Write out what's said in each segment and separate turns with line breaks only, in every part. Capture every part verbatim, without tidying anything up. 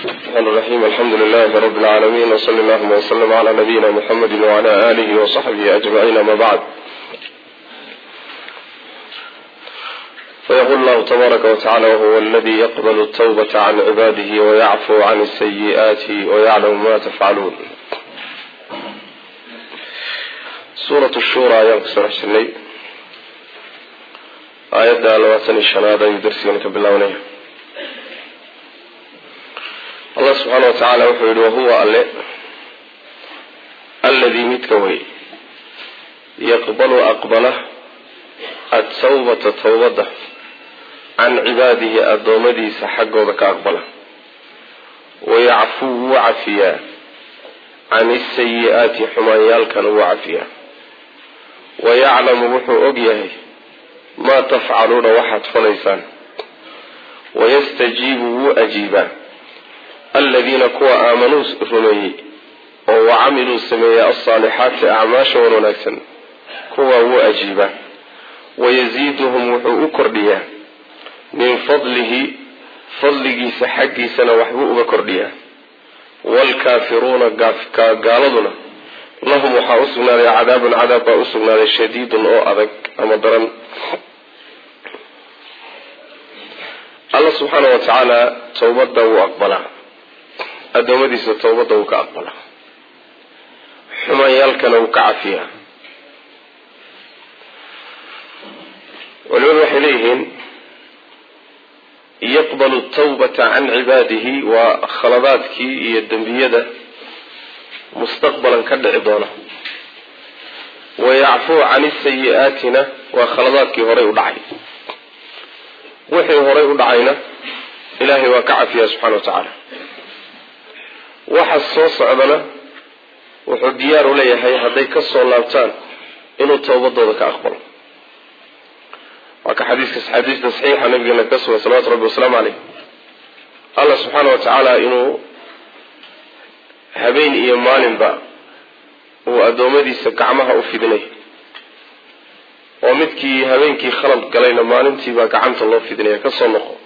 الرحمن الرحيم الحمد لله رب العالمين وصلى الله وسلم على نبينا محمد وعلى آله وصحبه أجمعين ما بعد. فيقول الله تبارك وتعالى: وهو الذي يقبل التوبة عن عباده ويعفو عن السيئات ويعلم ما تفعلون. سورة الشورى ينقصر الشني آيات لواتن الشنادة يدرسونك بالله. الله سبحانه وتعالى وحيد وهو الله الذي متكوي يقبل أقبله التوبة توبته عن عباده الدومدي سحق وذك أقبله ويعفو عفيا عن السيئات حمايال كانوا عفيا ويعلم وحو أبيه ما تفعلون وحد فليسان ويستجيب وأجيبا الذين كوا آمنوا رمي وعملوا سمية الصالحات أعماش ونكسن كوا وأجيبا ويزيدهم وحو أكرديا من فضله فضله سحقي سنة وحبو أكرديا والكافرون قالدنا لهم وحا أسغنا عذاب عذاب أسغنا شديد أو أذك أمدرا. الله سبحانه وتعالى توبته وأقبله أدومديس توبته وكأقبله حمايالكنا وكعفيها والوضح إليهم يقبل التوبة عن عباده وخلطاتك يدن بيده مستقبلا كالعضانة ويعفو عن السيئاتنا وخلطاتك هري ودعي وحي هري ودعينا إلهي وكعفيها سبحانه وتعالى waxa soo socdana wuxuu diyaar u leeyahay haday ka soo laabtaan inuu toobadooda ka aqbalo. waka xadiiska xadiiska saxiixa nabiga ka soo salaatu rabbi wasallam alayhi Allah subhanahu wa ta'ala inuu habeen iyo maalinba uu adoomadiisa gacmaha u fidinay oo midkii habeenkii khalad galayna maalintii baa gacanta loo fidinay ka soo noqo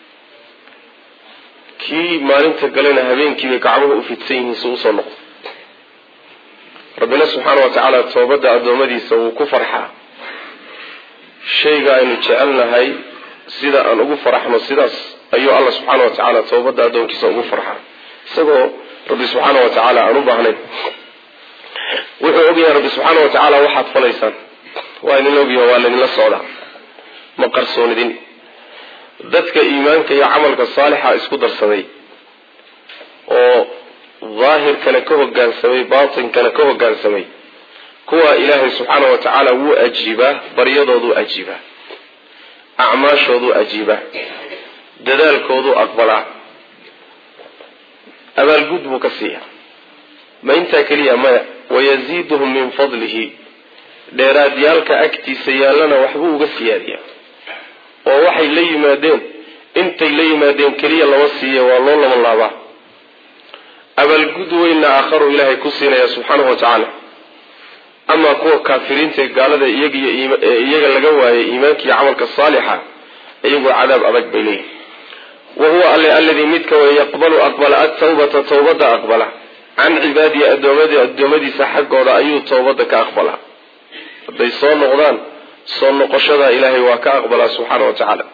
kii maalinta galena habeenkii bay gacmuhu u fidsan yihiin soo soo noqdo. Rabbina subhanahu wa ta'ala toobada adoomadiisa uu ku farxaa shayga aynu jecelnahay sida aan ugu faraxno sidaas ayuu Allah subhanahu wa ta'ala toobada adoonkiisa ugu farxaa isagoo Rabbi subhanahu wa ta'ala aanu baahnay wuxuu ogyahay Rabbi subhanahu wa ta'ala waxaad falaysaan waa in loo biyo waa la socda ma qarsoonidin dadka iimaanka iyo amalka saalixa isku darsaday oo zaahir kana ka hoggaansamay baatin kana ka hoggaansamay kuwa ilaahay subhanahu wa ta'ala wuu ajiiba baryadoodu ajiiba acmaashoodu ajiiba dadaalkoodu aqbala abaal gudbu ka siiya ma inta kaliya ma wayaziiduhum min fadlihi dheeraadyaalka agtiisa yaalana waxbuu uga siyaadiyaa oo waxay la yimaadeen intay la yimaadeen kaliya lama siiyo waa loo lama laaba abal gudweyna aakharu ilaahay ku siinaya subhanahu wa ta'ala. ama kuwa kaafiriinta gaalada iyaga iyaga laga waayay iimaanka iyo amalka saalixa iyagu cadaab adag bay wa huwa alladhi midka yaqbalu aqbala at-tawbata tawbada aqbala an ibadi adoomadi adoomadi saxaqooda ayuu tawbada ka aqbala haday soo noqdaan soo noqoshada ilaahay waa ka aqbala subhanahu wa ta'ala.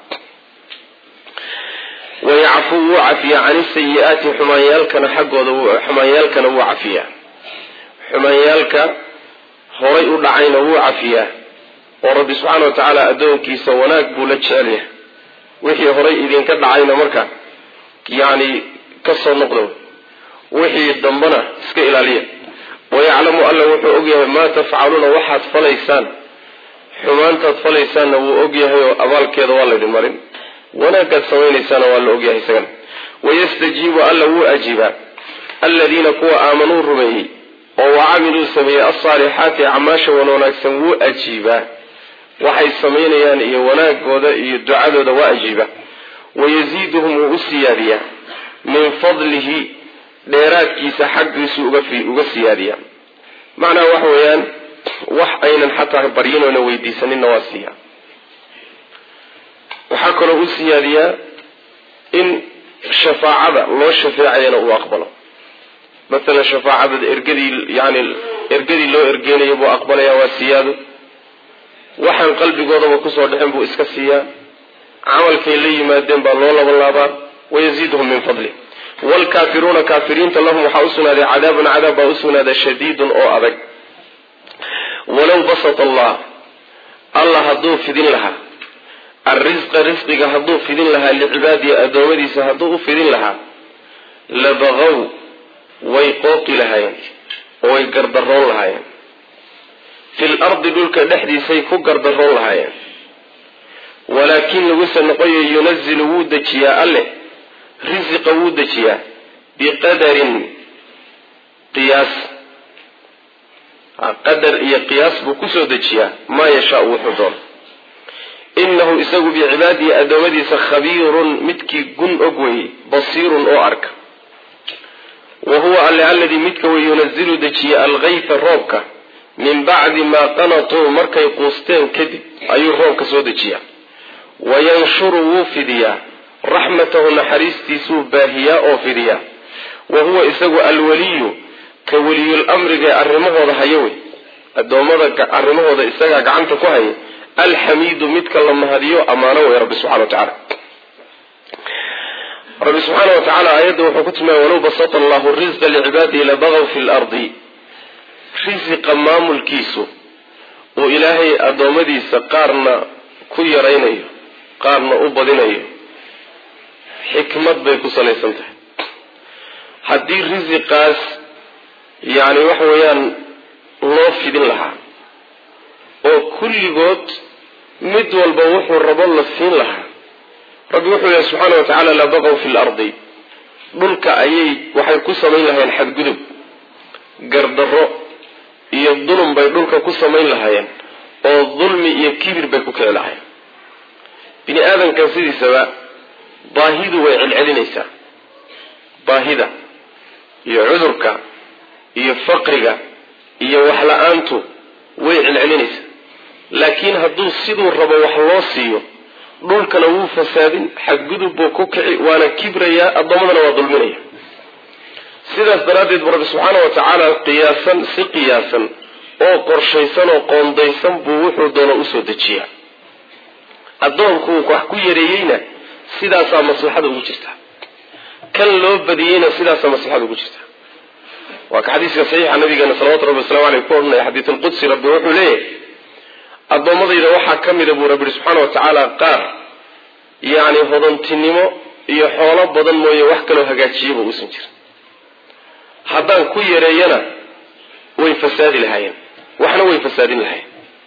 ويعفو وعفيا عن السيئات حمايالكنا حقوده حمايالكنا وعفيا حمايالك هوري ودعينا وعفيا ورب سبحانه وتعالى أدونكيسا وناك بولجاليه وحي هوري إذن كدعينا مركا يعني كسر نقله وحي الدنبنا اسكي إلاليه ويعلم ألا وحي أقيه ما تفعلون وحد فليسان xumaantaad falaysaan wuu og yahay oo abaalkeeda waa la idin marin wanaagad sameynaysan waa la og yahay isagan wayastajiibu alla wuu ajiiba alladina kuwa aamanuu rumeeyey oo wacamiluu sameeyey as-saalihaati acmaasha wanaagsan wuu ajiiba waxay sameynayaan iyo wanaagooda iyo ducadooda waa ajiiba wayaziiduhum wuu siyaadiya min fadlihi dheeraadkiisa xaggiisu uga siyaadiya macnaa waxa weeyaan wax aynan xataa baryinoona weydiisanin nawasiya waxa kale uu siyaadiyaa in shafaacada loo shafeecayana uu aqbalo. مثلا شفاعة إرجدي يعني إرجدي لو إرجيني يبغى أقبل يا وسياد وحن قلبي جوده وكسر دحين بو إسكسيا عمل كيلي ما دين بالله والله بار ويزيدهم من فضله. والكافرون كافرين لهم حوسنا لعذاب عذاب حوسنا ذا شديد أو أبد. ولو بسط الله الله هدوه في دين لها الرزق رزقك هدوه في دين لها لعبادي أدومدي سهدوه في دين لها لبغوا ويقوطي لهاين ويقردرون لهاين في الأرض دولك نحدي سيكو قردرون لهاين ولكن وسن قوي ينزل وودك يا الله رزق وودك يا بقدر قياس قدر إيا قياس بكسو دك ما يشاء وحضر إنه إساق بعبادي أدومدي سخبير متكي قن أقوي بصير أعرك وهو الذي متك وينزل دجي الغيث الروبك من بعد ما قنطوا مركي قوستين كذب أي الروبك سودجيا وينشر وفديا رحمته نحريستي سو باهيا أوفديا وهو إساق الولي كولي الأمر أرمه ذا هيوي الدومة أرمه ذا إساق عنك كهي الحميد متك لما هديو أمانه يا رب سبحانه وتعالى. رب سبحانه وتعالى آياته وحكتما ولو بسط الله الرزق لعباده لبغوا في الأرض رزق مام الكيسو وإلهي أدومدي سقارنا كي ريني قارنا أبديني حكمت بيكو صلي سنته حدي رزقاس يعني وحويان لوفي دين لها وكل قد مدول بوح الرب الله فين لها رب يقول سبحانه وتعالى لا بغوا في الأرض دولك أيي وحي كسمين لها حد قدب قردرو إيا الظلم بي دولك كسمين لها والظلم إيا كبير بيكوك لها بني آدم كان سيدي سواء باهيد ويعلعلي نيسا باهيدة إيا عذرك إيا فقرك إيا وحلقانتو ويعلعلي نيسا لكن هدو سيدو الرب وحلوصيو dhulkana wuu fasaadin xadgudub buu ku kici waana kibraya addoommadana waa dulminaya sidaas daraaddeed rabbi subxaanahu wa tacaala qiyaasan si qiyaasan oo qorshaysan oo qoondaysan buu wuxuu doono usoo dejiyaa addoonku wax ku yareeyeyna sidaasaa maslaxada ugu jirta kan loo badiyeyna sidaasaa maslaxada ugu jirta waa ka xadiiska saxiixa nabigeena salawaatu rabbi wasalaamu caleyh ku odhanaya xadiis alqudsi rabbi wuxuu leeyahay addoommadayda waxaa ka mida buu rabbi subxaana wa tacaala qaar yacni hodantinimo iyo xoolo badan mooye wax kaloo hagaajiyaba uusan jirin haddaan ku yareeyana way fasaadi lahaayeen waxna way fasaadin lahayen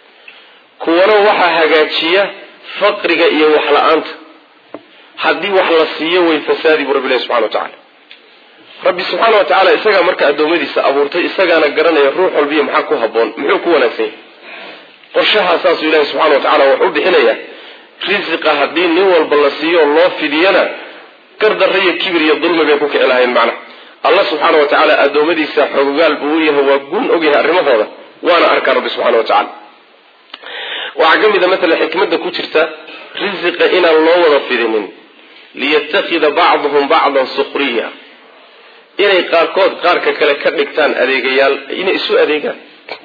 kuwana waxaa hagaajiya faqriga iyo wax la-aanta haddii wax la siiyo way fasaadi buu rabbi ilahi subxana wa tacala rabbi subxaana wa tacaala isagaa marka addoommadiisa abuurtay isagaana garanaya ruux walbiyo maxaa ku habboon muxuu ku wanaagsan yahay qorshaha saasuu ilaahi subxana wa tacala wuxuu bixinayaa risiqa haddii nin walba la siiyo oo loo fidiyana gardarra iyo kibir iyo dulmi bay ku kici lahayn macnaha allah subxaana wa tacaala addoommadiisa xogogaal buu u yahay waa gun ogyahay arrimahooda waana arkaa rabbi subxana wa tacala waxaa ka mid a matala xikmadda ku jirta risiqa inaan loo wada fidinin liyatakida bacduhum bacdan sukhriya inay qaarkood qaarka kale ka dhigtaan adeegayaal inay isu adeegaan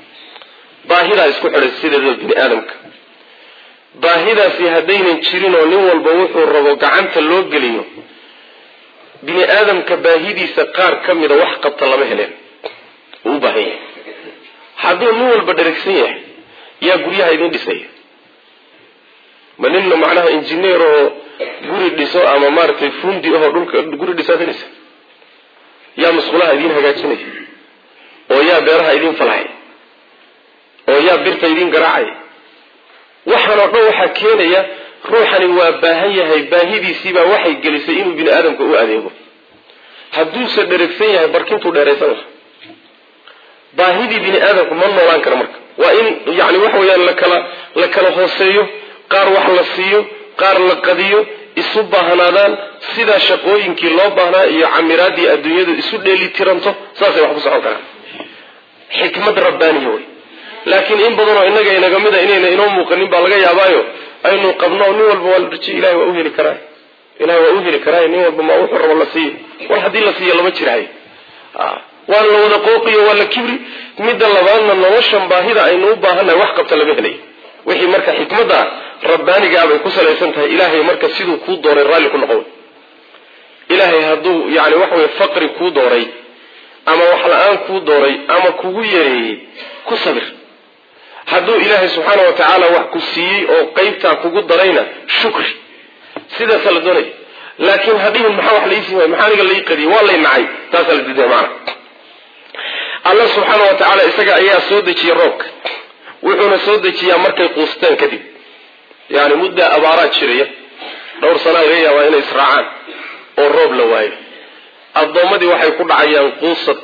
baahidaa isku xidhay sideeda bini aadamka baahidaasi haddaynan jirin oo nin walba wuxuu rabo gacanta loo geliyo bini aadamka baahidiisa qaar ka mida wax qabta lama heleen uu u baahan yahay hadduu nin walba dheragsan yahay yaa guryaha idin dhisaya ma ninna macnaha injineer oo guri dhiso ama maaragtay fundi ahoo dhulka guri dhisaadinaysa yaa masquulaha idiin hagaajinaya oo yaa beeraha idiin falahaya oo yaa birta idiin garaacaya waxaan oo dhan waxaa keenaya ruuxani waa baahan yahay baahidiisiibaa waxay gelisay inuu bini aadamka u adeego hadduuse dheragsan yahay barkintuu dheeraysan laha baahidii bini aadamku ma noolaan kara marka waa in yani waxa weyaan lakala la kala hooseeyo qaar wax la siiyo qaar la qadiyo isu baahnaadaan sidaa shaqooyinkii loo baahnaa iyo camiraadii adduunyadu isu dheeli tiranto saasay wax ku socon karaan xikmad rabbaaniya wey laakiin in badanoo innaga inaga mida inayna inoo muuqanin baa laga yaabaayo aynu qabno nin walba waa la rajiy ilahay waa u heli karaa ilaahay waa u heli karaa nin walba ma wuxuu rabo la siiyo war haddii la siiyo lama jiraay waa la wada qooqiyo waa la kibri midda labaadna noloshan baahida aynu u baahannahay wax qabta lama helay wixii marka xikmadda rabbaaniga bay ku salaysan tahay ilaahay marka siduu kuu dooray raalli ku noqon ilaahay hadduu yani waxa weye faqri kuu dooray ama wax la-aan kuu dooray ama kugu yareeyey ku sabir hadduu ilaahay subxaana wa tacaala wax ku siiyey oo qeybtaa kugu darayna shukri sidaasaa la doonaya laakiin hadhihin maxaa wax laisii waay maxaa aniga lai qadiyey waa lay nacay taasaa la diidaya macana allah subxaana wa tacaala isaga ayaa soo dejiyey roobka wuxuuna soo dejiyaa markay quustaan kadib yani mudda abaaraad jiraya dhowr sanaa laga yaabaa inay israacaan oo roob la waayo addoommadii waxay ku dhacayaan quusad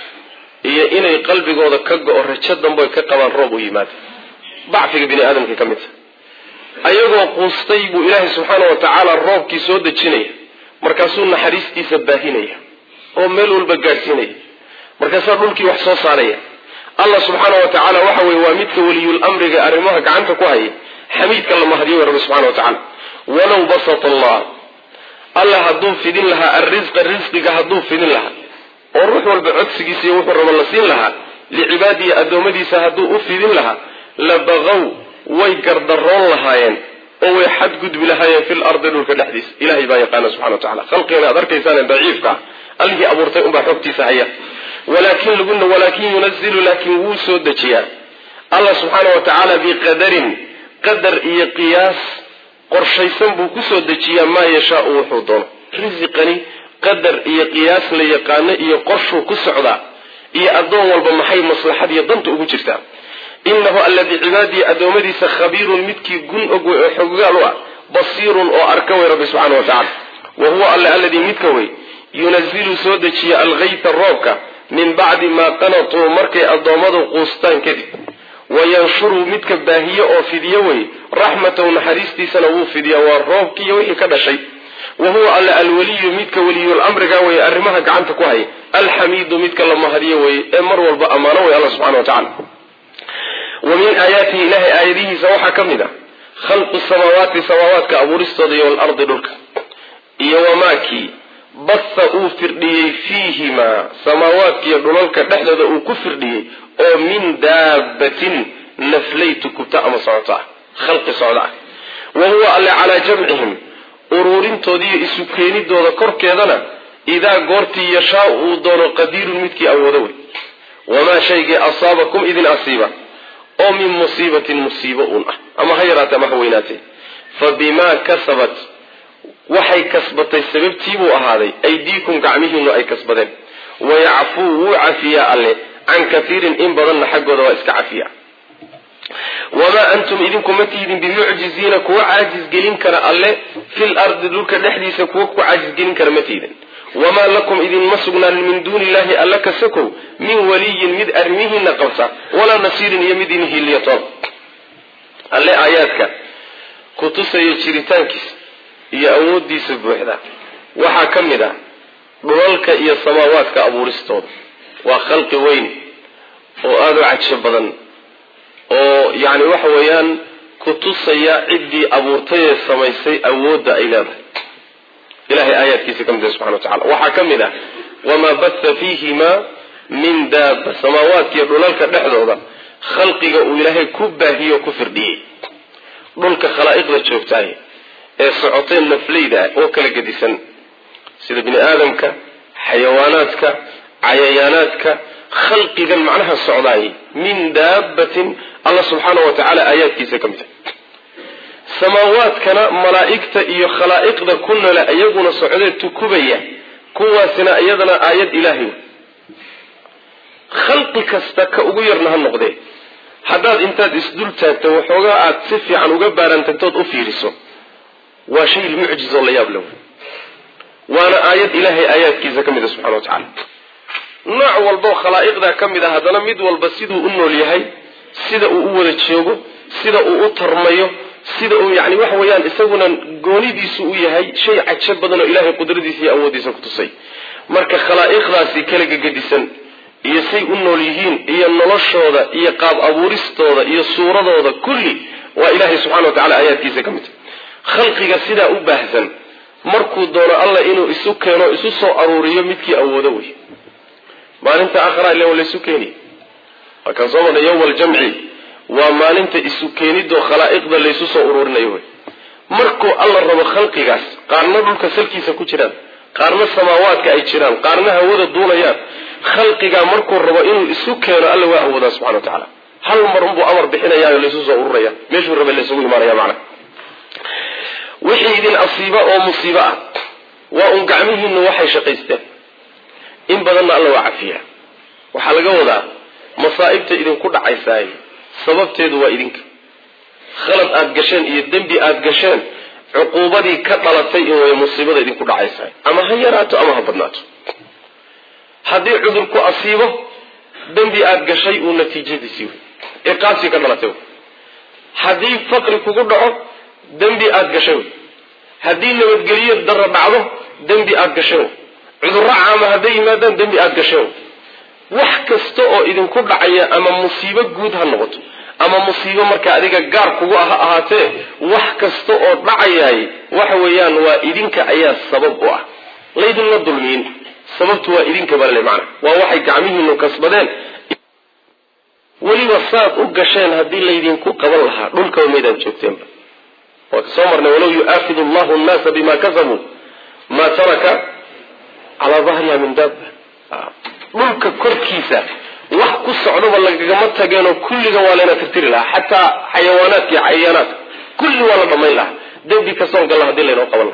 iyo inay qalbigooda ka go-o rajo dambe ay ka qabaan roob u yimaado dacfiga bini aadamka ka mid a ayagoo quustay buu ilaahay subxaana wa tacaala roobkii soo dejinaya markaasuu naxariistiisa baahinaya oo meel walba gaadhsiinaya markaasaa dhulkii wax soo saaraya allah subxaana wa tacaala waxa weye waa midka weliyul amriga arrimaha gacanta ku haya xamiidka la mahadiyo wey rabbi subxana wa tacaala walow basata allah allah hadduu fidin lahaa arrisqa risqiga hadduu fidin lahaa oo ruux walba codsigiisa iyo wuxuu rabo la siin lahaa licibaadihi addoommadiisa hadduu u fidin lahaa la baqow way gardaroon lahaayeen oo way xadgudbi lahaayeen fil ardi dhulka dhexdiisa ilahay baa yaqaana subxana wa tacala khalqigan aad arkaysaan daciifka allihii abuurtay unbaa xogtiisa haya walaakin laguna walaakin yunazilu laakin wuu soo dejiyaa allah subxaana wa tacaala biqadarin qadar iyo qiyaas qorshaysan buu kusoo dejiyaa maa yashaau wuxuu doono risiqani qadar iyo qiyaas la yaqaano iyo qorshuu ku socdaa iyo addoon walba maxay maslaxad iyo danta ugu jirtaa inahu alla bicibaadihi addoommadiisa khabiirun midkii gun og wey oo xoggaal u ah basiirun oo arka wey rabbi subxaana wa tacala wa huwa alla alladii midka wey yunazilu soo dejiya algayta roobka min bacdi maa qanatuu markay addoommadu quustaan kadib wayanshuru midka baahiye oo fidiyo wey raxmatahu naxariistiisana wuu fidiya waa roobkiiyo wixii ka dhashay wa huwa alla alwaliyu midka weliyul amriga weye arrimaha gacanta ku haya alxamiidu midka la mahadiyo weye ee mar walba ammaano wey alla subxana wa tacala wa min aayaatihi ilahay aayadihiisa waxaa ka mid a khalqu samaawaati samaawaadka abuuristooda iyo walardi dhulka iyo wamaakii basa uu firdhiyey fiihimaa samaawaadkiiyo dhulalka dhexdooda uu ku firdhiyey oo min daabatin naflay tukubta ama socota ah khalqi socda ah wa huwa alle calaa jamcihim uruurintoodiiyo isu keenidooda korkeedana idaa goortii yashaa uu doono qadiirun midkii awoodo wey wamaa shaygii asaabakum idin asiiba oo min musiibatin musiibo uun ah ama ha yaraatee ama ha weynaatee fa bimaa kasabat waxay kasbatay sababtiibuu ahaaday aydiikum gacmihiinu ay kasbadeen wayacfuu wuu cafiyaa alle can kaiirin in badanna xaggooda waa iska cafiya wamaa antum idinku ma tihdin bimucjiziina kuwa caajisgelin kara alle fil ardi dhulka dhexdiisa kuwa ku caajisgelin kara ma tihdin wamaa lakum idinma sugnaanin min duuni illahi alla ka sokow min waliyin mid arrimihiina qabta walaa nasiirin iyo mid idin hiiliyatoon alle aayaadka ku tusaya jiritaankiisa iyo awoodiisa buuxda waxaa ka mid ah dhulalka iyo samaawaadka abuuristooda waa khalqi weyn oo aada u cajo badan oo yani waxa weeyaan ku tusaya ciddii abuurtay ee samaysay awoodda ay leedahay ilahay aayaadkiisa ka mid ah subxana wa tacala waxaa ka mid ah wamaa batha fiihima min daaba samaawaadkiiyo dhulalka dhexdooda khalqiga uu ilaahay ku baahiyo o ku firdhiyey dhulka khalaa'iqda joogtaay ee socoteen nafleyda oo kala gedisan sida bini aadamka xayawaanaadka cayayaanaadka khalqigan macnaha socdaay min daabatin allah subxaana wa tacaala aayaadkiisa ka mid ah samaawaadkana malaa'igta iyo khalaa'iqda ku nole iyaguna socdee tukubaya kuwaasina iyadana aayad ilaahay khalqi kasta ka ugu yarna ha noqdee haddaad intaad isdul taagto waxoogaa aad si fiican uga baarantagtood u fiiriso waa shay mucjiz oo la yaab leh waana aayad ilaahay aayaadkiisa ka mid ah subxana wa tacaala nooc walboo khalaa'iqdaa ka mid ah haddana mid walba siduu u nool yahay sida uu u wada joogo sida uu u tarmayo sida uu yani waxa weeyaan isaguna goonidiisu u yahay shay cajo badan oo ilaahay qudradiisa iyo awoodiisa ku tusay marka khalaa'iqdaasi kala gegedisan iyo say u nool yihiin iyo noloshooda iyo qaab abuuristooda iyo suuradooda kulli waa ilaahay subxana wa tacala aayaadkiisa ka mid ah khalqiga sidaa u baahsan markuu doono alla inuu isu keeno isu soo aruuriyo midkii awoodo wey maalinta aakhira ilaa wala isu keeni akan soo yawm al-jam'i waa maalinta isu keenido khalaa'iqda la isu soo aruurinayo wey markuu alla rabo khalqigaas qaarna dhulka salkiisa ku jiraan qaarna samaawaadka ay jiraan qaarna hawada duulayaan khalqiga markuu rabo inuu isu keeno alla waa awooda subhanahu wa ta'ala hal mar uu amar bixinayaa la isu soo ururaya meeshuu rabo la isugu imaanaya macna wixii idin asiiba oo musiiba ah waa un gacmihiinu waxay shaqaysteen in badanna alla waa cafiya waxa laga wadaa masaa'ibta idin ku dhacaysay sababteedu waa idinka khalad aad gasheen iyo dambi aad gasheen cuquubadii ka dhalatay in way musiibada idin ku dhacaysay ama ha yaraato ama ha badnaato haddii cudur ku asiibo dambi aad gashay uu natiijadiisii ee qaasi ka dhalatay haddii faqri kugu dhaco dambi aad gashay haddii nabadgeliyo darro dhacdo dambi aad gashay cudur caama haddii yimaadaan dambi aad gashay wax kasta oo idin ku dhacaya ama musiibo guud ha noqoto ama musiibo marka adiga gaar kugu ah ahaatee wax kasta oo dhacayay waxa weeyaan waa idinka ayaa sabab u ah leedin la dulmiin sababtu waa idinka balay macna waa waxay gacmihiinu kasbadeen waliba saad u gasheen hadii leedin ku qaban lahaa dhulka meedan joogteen waa soo marnay walaw yu'afidu Allahu an-nas bima kasabu ma taraka ala dhahriha min dab dhulka korkiisa wax ku socdo lagama tageeno kulliga waa leena tirtiri lahaa hatta xayawaanaadka iyo cayaanaad kulli wala dhamay lahaa dambi ka soo gal hadii leeno qaban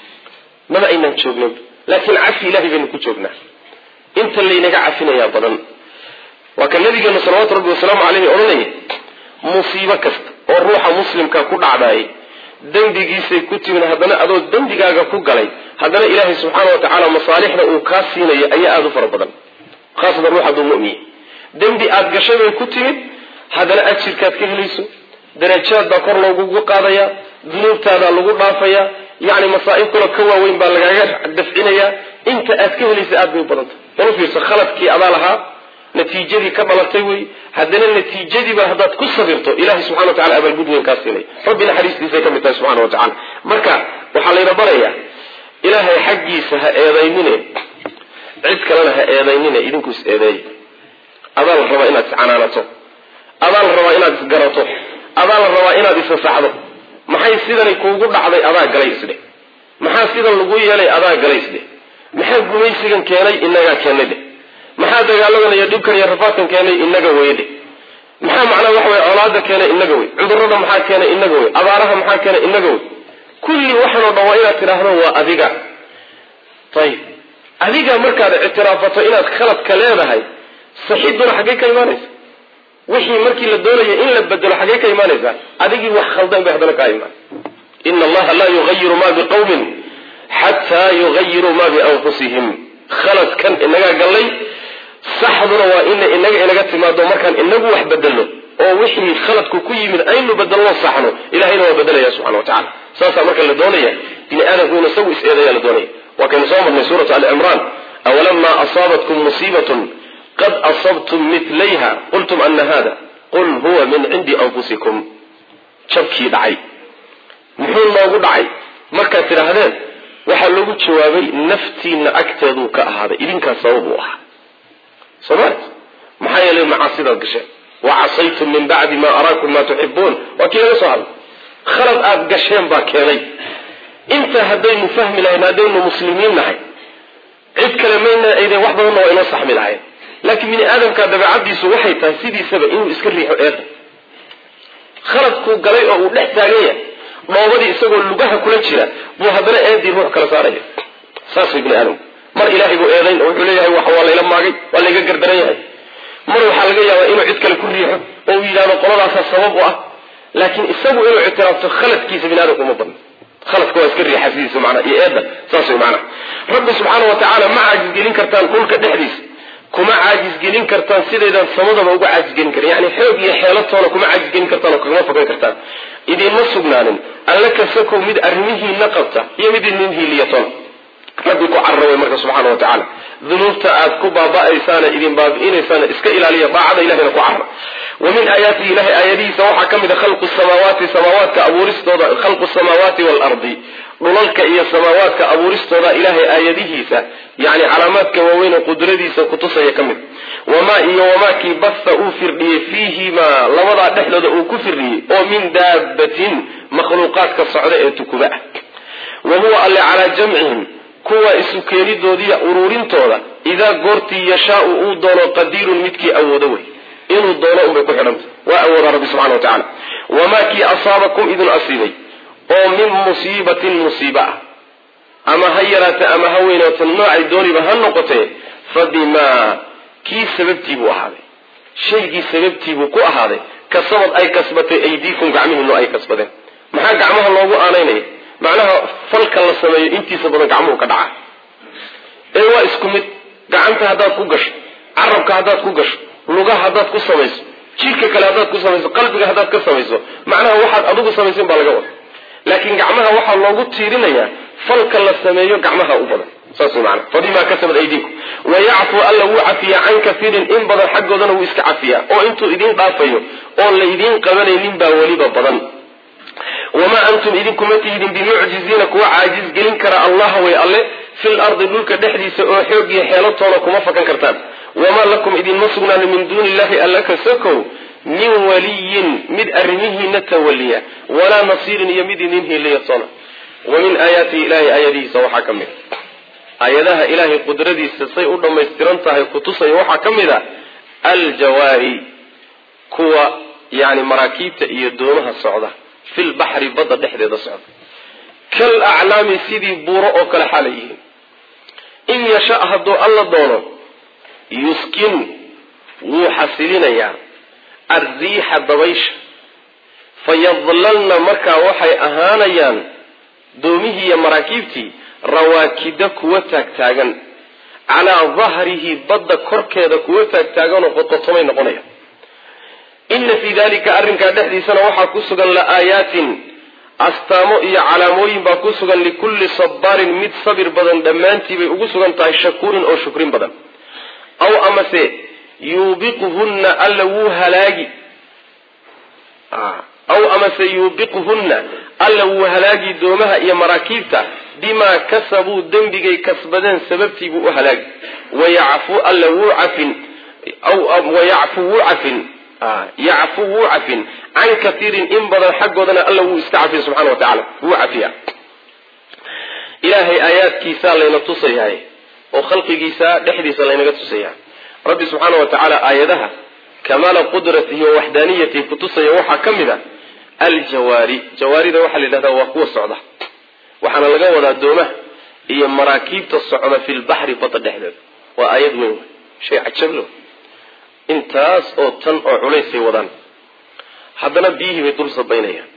ma aynan joogno laakiin cafi ilaahi baynu ku joognaa inta laynaga cafinaya badan waa kan nabiga sallallahu alayhi wa sallam alayhi oranay musiibo kasta oo ruuxa muslimka ku dhacday dambigiisa ku timin hadana adoo dambigaaga ku galay hadana ilaahi subhanahu wa ta'ala masaalixda uu ka siinayo ayaa aad u fara badan khaasatan ruuxa mu'min dambi aad gashay ku timid hadana ajirkaad ka helayso darajaad kor loogu qaadaya dunuubtaada lagu dhaafaya yaani masaa'ib kala ka waaweyn baa lagaga dafcinaya inta aad ka helayso aad bay badanta oo fiirso khaladkii abaalaha natiijadii ka dhalatay way hadana natiijadii ba hadaad ku sabirto ilaahi subhanahu wa ta'ala abal gudweyn ka siinay rabbina xariistiisa ka mid subhanahu wa ta'ala marka waxa la yiraahdaa ilaahay xaqiisa ha eedaynine cid kale ha eedaynine idinku is eeday adal raba inaad canaanato adal raba inaad garato adal raba inaad isasaxdo maxay sidan kuugu dhacday adaa galay isde maxaa sidan lagu yeelay adaa galay isde maxaa gumaysigan keenay inaga keenay maxaa dagaaladan iyo dhibkan iyo rafaadkan keenay inaga weeyde maxaa macna wax way awlaada keenay inaga weey cudurrada maxaa keenay inaga weey abaaraha maxaa keenay inaga weey kulli waxana dhawaa inaad tiraahdo waa adiga tayib adiga markaad ictiraafato inaad khalad ka leedahay saxiiduna xagee ka imaanaysa wixii markii la doonayo in la bedelo xagee ka imaanaysa adigii wax khaldan bay hadana ka imaan inna allaha la yughayyiru ma biqawmin hatta yughayyiru ma bi anfusihim khalad kan inaga galay saxduna waa in inaga inaga timaado markaan inagu wax bedelo oo wixii khaladku ku yimid aynu bedelo saxno ilaahayna waa bedelaya subhanahu wa ta'ala saasa marka la doonayo in aadam uu sawi is'eedaya la doonayo wa kan soo marnay suurata al-imran awalamma asabatkum musibatun qad asabtum mithlaiha qultum anna hada qul huwa min indi anfusikum jabkii dhacay muxuu loogu dhacay marka tirahdeen waxa lagu jawaabay naftiina agteedu ka ahaaday idinka sabab u ah sabab maxay yeelay macaasida gashay wa asaytum min ba'di ma araakum ma tuhibbun wa kila sahal khalad aad gasheen ba keenay inta hadaynu fahmi lahayn hadaynu muslimiin nahay cid kale meena ayday wax badan oo ina saxmi lahayn laakiin min aadamka dabeecadiisu waxay tahay sidiisaba inuu iska riixo eed khaladku galay oo uu dhex taagaya dhoobadii isagoo lugaha kula jira buu hadana eedii ruux kala saaraya saas ibn aadam mar ilaahay buu eedayn oo wuxuu leeyahay wax waa la ila maagay waa la iga gardaran yahay mar waxa laga yaabaa inuu cid kale ku riixo oo yiraahdo qoladaas sabab u ah laakiin isagu inuu ictiraafto khaladkiisa ibn aadam kuma badan khaladku waa iska riixasiisa macna iyo eeda saas ay macna rabbi subhanahu wa ta'ala ma ajiz gelin kartaan dhulka dhexdiisa kuma ajiz gelin kartaan sideedan samadaba uga ajiz gelin karaan yani xoog iyo xeelatoona kuma ajiz gelin kartaan oo kuma fogaan kartaan idin ma sugnaanin alla ka sako mid arrimihiina qabta iyo mid idin hiiliyatoon rabbi ku carraway marka subxaana wa tacaala dunuubta aad ku baaba'aysaana idin baabi'inaysaana iska ilaaliya daacada ilahina ku carra wa min aayaatihi ilahay aayadihiisa waxaa ka mid a khalqu samaawaati samaawaadka abuuristooda khalqu samaawaati waalardi dhulalka iyo samaawaadka abuuristooda ilaahay aayadihiisa yani calaamaadka waaweyn oo qudradiisa kutusaya ka mid wamaa iyo wamaa kii basta uu firdhiyey fiihimaa labadaa dhexdooda uu ku firdhiyey oo min daabatin makhluuqaadka socda ee tukuba ah wa huwa alle calaa jamcihim kuwa isu keenidoodiiya uruurintooda idaa goortii yashaau uu doono qadiirun midkii awoodo wey inuu doono unbay ku xidhanta waa awooda rabbi subxana wa tacaala wamaa kii asaabakum idin asiibay oo min musiibatin musiiba ah ama ha yaraata ama ha weynaato noocay dooniba ha noqotee fa bimaa kii sababtii buu ahaaday shaygii sababtii buu ku ahaaday kasabad ay kasbatay aydiikum gacmihiinu ay kasbadeen maxaa gacmaha loogu aanaynaya macnaha falka la sameeyo intiisa badan gacmuhu ka dhaca ee waa isku mid gacanta haddaad ku gasho carabka haddaad ku gasho lugaha haddaad ku samayso jidhka kale haddaad ku samayso qalbiga haddaad ka samayso macnaha waxaad adigu samaysin baa laga wada laakiin gacmaha waxaa loogu tiirinayaa falka la sameeyo gacmaha u badan saas macna fadima kasabad aydiikum wayacfu alla wuu cafiyaa can kaiirin in badan xaggoodana wuu iska cafiyaa oo intuu idiin dhaafayo oon la idiin qabanaynin baa weliba badan wamaa antum idinkuma tihidin bimucjiziina kuwa caajiz gelin kara allaha way alle fil ardi dhulka dhexdiisa oo xoog iyo xeelatoona kuma fakan kartaan wamaa lakum idinma sugnaan min duuni illahi alla ka sokow min waliyin mid arrimihiina tawaliya walaa nasiirin iyo mid idin hiiliyatoona wa min aayaatihi ilahay aayadihiisa waxaa ka mid aayadaha ilaahay qudradiisa say u dhammaystiran tahay kutusaya waxaa ka mid a aljawaari kuwa yani maraakiibta iyo doomaha socda fil baxri badda dhexdeeda socda kal aclaami sidii buuro oo kale xaalay yihiin in yasha hadduu alla doono yuskinu wuu xasilinayaa arriixa dabaysha fayadlalna markaa waxay ahaanayaan doomihii iyo maraakiibtii rawaakida kuwa taagtaagan calaa dahrihi badda korkeeda kuwa taagtaaganoo qoqotomay noqonaya ina fii dalika arrinkaa dhexdiisana waxaa ku sugan la-aayaatin astaamo iyo calaamooyin baa ku sugan likulli sabaarin mid sabir badan dhammaantii bay ugu sugan tahay shakuurin oo shukrin badan aw amase yuubiquhunna alla wuu halaagi aw amase yuubiquhunna alla wuu halaagi doomaha iyo maraakiibta bimaa kasabuu dembigay kasbadeen sababtii buu u halaagi wayacfu alla wuu cafin wayacfu wuu cafin yacfu wuu cafin can kaiirin in badan xaggoodana alla wuu iska cafin subxana wa tacaala wuu cafiya ilaahay aayaadkiisaa layna tusayahay oo khalqigiisa dhexdiisa laynaga tusaya rabbi subxaana wa tacaala aayadaha kamaala qudratihi wa waxdaaniyatihi kutusaya waxaa ka mid a aljawaari jawaarida waxaa la yidhahdaa waa kuwa socda waxaana laga wadaa doomaha iyo maraakiibta socda fi lbaxri badda dhexdeeda waa aayad weyn shay cajablo intaas oo tan oo culaysay wadaan haddana biyihii bay dul sabaynayaan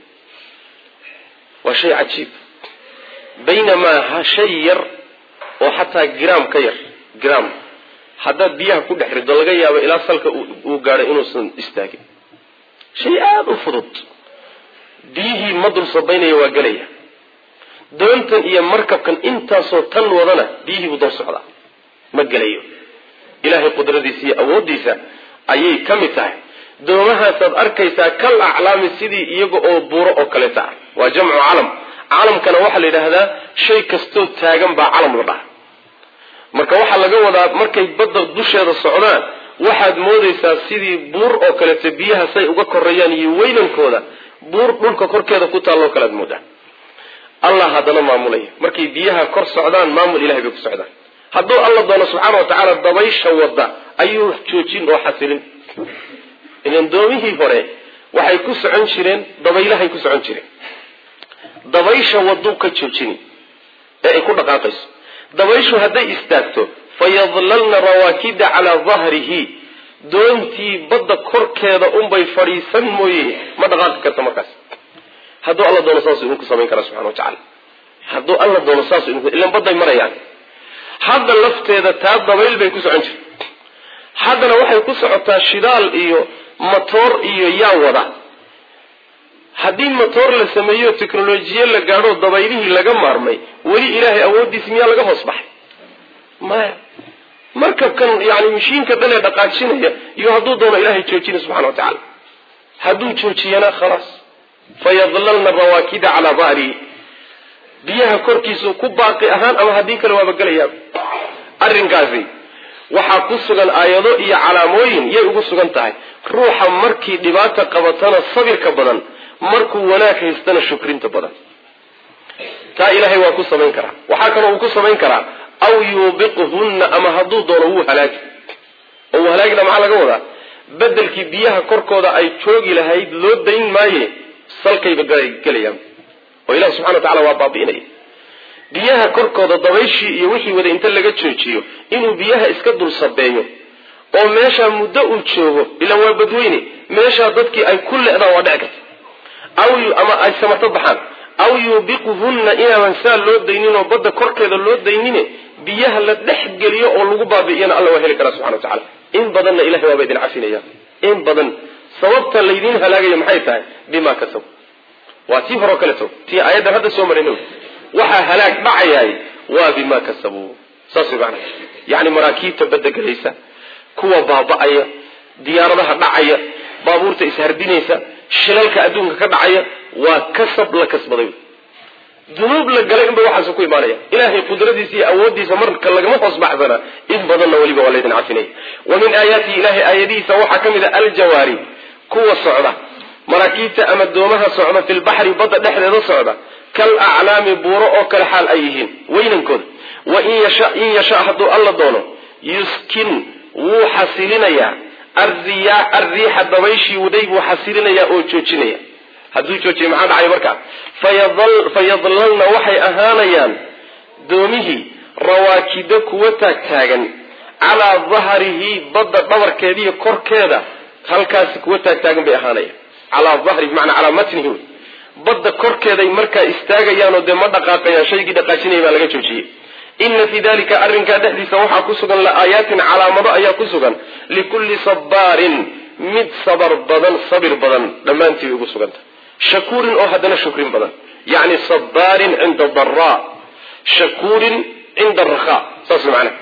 waa shay cajiib baynamaa ha shay yar oo xataa gram ka yar gram haddaad biyaha ku dhex rido laga yaabo ilaa salka uu gaadho inuusan istaagin shay aada u fudud biyihii ma dul sabaynaya waa gelaya doontan iyo markabkan intaasoo tan wadana biyihii buu dul socdaa ma gelayo ilaahay qudradiisa iyo awooddiisa ayay ka mid tahay doomahaasaad arkaysaa kal aclaami sidii iyaga oo buuro oo kaleeta ah waa jamcu calam calamkana waxaa la yidhaahdaa shay kastoo taagan baa calam la dhaha marka waxaa laga wadaa markay badda dusheeda socdaan waxaad moodaysaa sidii buur oo kaleeta biyaha say uga korayaan iyo weynankooda buur dhulka korkeeda ku taalloo kalead moodaa allah haddana maamulaya markay biyaha kor socdaan maamul ilahay bay ku socdaan hadduu alla doono subxaana wa tacaala dabaysha wadda ayuu joojin oo xasilin ilan doomihii hore waxay ku socon jireen dabaylahay ku socon jireen dabaysha waduu ka joojini ee ay ku dhaqaaqayso dabayshu hadday istaagto fayadlalna rawaakida calaa dahrihi doontii badda korkeeda unbay fadhiisan mooye ma dhaqaaqi karta markaas hadduu alla doono saasuu idinku samayn karaa subxana wa tacaala hadduu alla doono saasuu idinku ilan badday marayaan hadda lafteeda taa dabayl bay ku socon jirta haddana waxay ku socotaa shidaal iyo matoor iyo yaa wada haddii matoor la sameeyo teknolojiya la gaadho dabaylihii laga maarmay weli ilaahay awoodiisa miyaa laga hoos baxay maya markabkan yani mishiinka dhan ee dhaqaajinaya iyo hadduu doono ilaahay joojina subxana wa tacaala hadduu joojiyana khalaas fayadlalna rawaakida calaa dahrihi biyaha korkiisu ku baaqi ahaan ama haddii kale waaba gelayaa arrinkaasi waxaa ku sugan aayado iyo calaamooyin yay ugu sugan tahay ruuxa markii dhibaata qabatana sabirka badan markuu wanaag haystana shukrinta badan taa ilaahay waa ku samayn karaa waxaa kaloo uu ku samayn karaa aw yuubiquhunna ama hadduu doono wuu halaagi oo uu halaagina maxaa laga wadaa bedelkii biyaha korkooda ay joogi lahayd loo dayn maaye salkayba gelayaan oo ilahi subxana wa tacala waa baabi'inaya biyaha korkooda dabayshii iyo wixii wada inta laga joojiyo inuu biyaha iska dul sabeeyo oo meeshaa muddo uu joogo ilaa waa badweyne meeshaa dadkii ay ku le'daan waa dhici karta aw ama ay samarto baxaan aw yuubiquhunna inaaban saa loo daynin oo badda korkeeda loo daynine biyaha la dhex geliyo oo lagu baabi'iyana alla waa heli karaa subxana wa tacala in badanna ilahay waaba idin cafinaya in badan sababta laydin halaagaya maxay tahay bima kasab waa tii horoo kaleto tii aayaddan hadda soo marayno waxaa halaag dhacayaay waa bima kasabu saas macna yani maraakiibta badda gelaysa kuwa baaba'aya diyaaradaha dhacaya baabuurta ishardinaysa shilalka adduunka ka dhacaya waa kasab la kasbaday dunuub la galay inba waxaas ku imaanaya ilaahay qudradiisa iyo awoodiisa marka lagama hoos baxsana in badanna waliba waa laydin cafinaya wa min aayaati ilaahay aayadihiisa waxaa ka mid a aljawaari kuwa socda maraakiibta ama doomaha socda fil baxri badda dhexdeeda socda kal aclaami buuro oo kale xaal ay yihiin weynankooda wa in yasha in yasha hadduu alla doono yuskin wuu xasilinayaa ardiyaa arriixa dabayshii waday buu xasilinayaa oo joojinaya hadduu joojiyo maxaa dhacay markaa fayadal fayadlalna waxay ahaanayaan doomihii rawaakida kuwa taagtaagan calaa dahrihi badda dhabarkeediiyo korkeeda halkaasi kuwa taagtaagan bay ahaanayaan calaa dahri bimacnaa calaa matnihi badda korkeeday markaa istaagayaanoo dee ma dhaqaaqayaan shaygii dhaqaajinaya baa laga joojiyey ina fii dalika arrinkaa dhexdiisa waxaa ku sugan la-aayaatin calaamado ayaa ku sugan likulli sabaarin mid sabar badan sabir badan dhammaantii bay ugu suganta shakuurin oo haddana shukrin badan yacni sabaarin cinda daraa shakuurin cinda rakhaa saas macana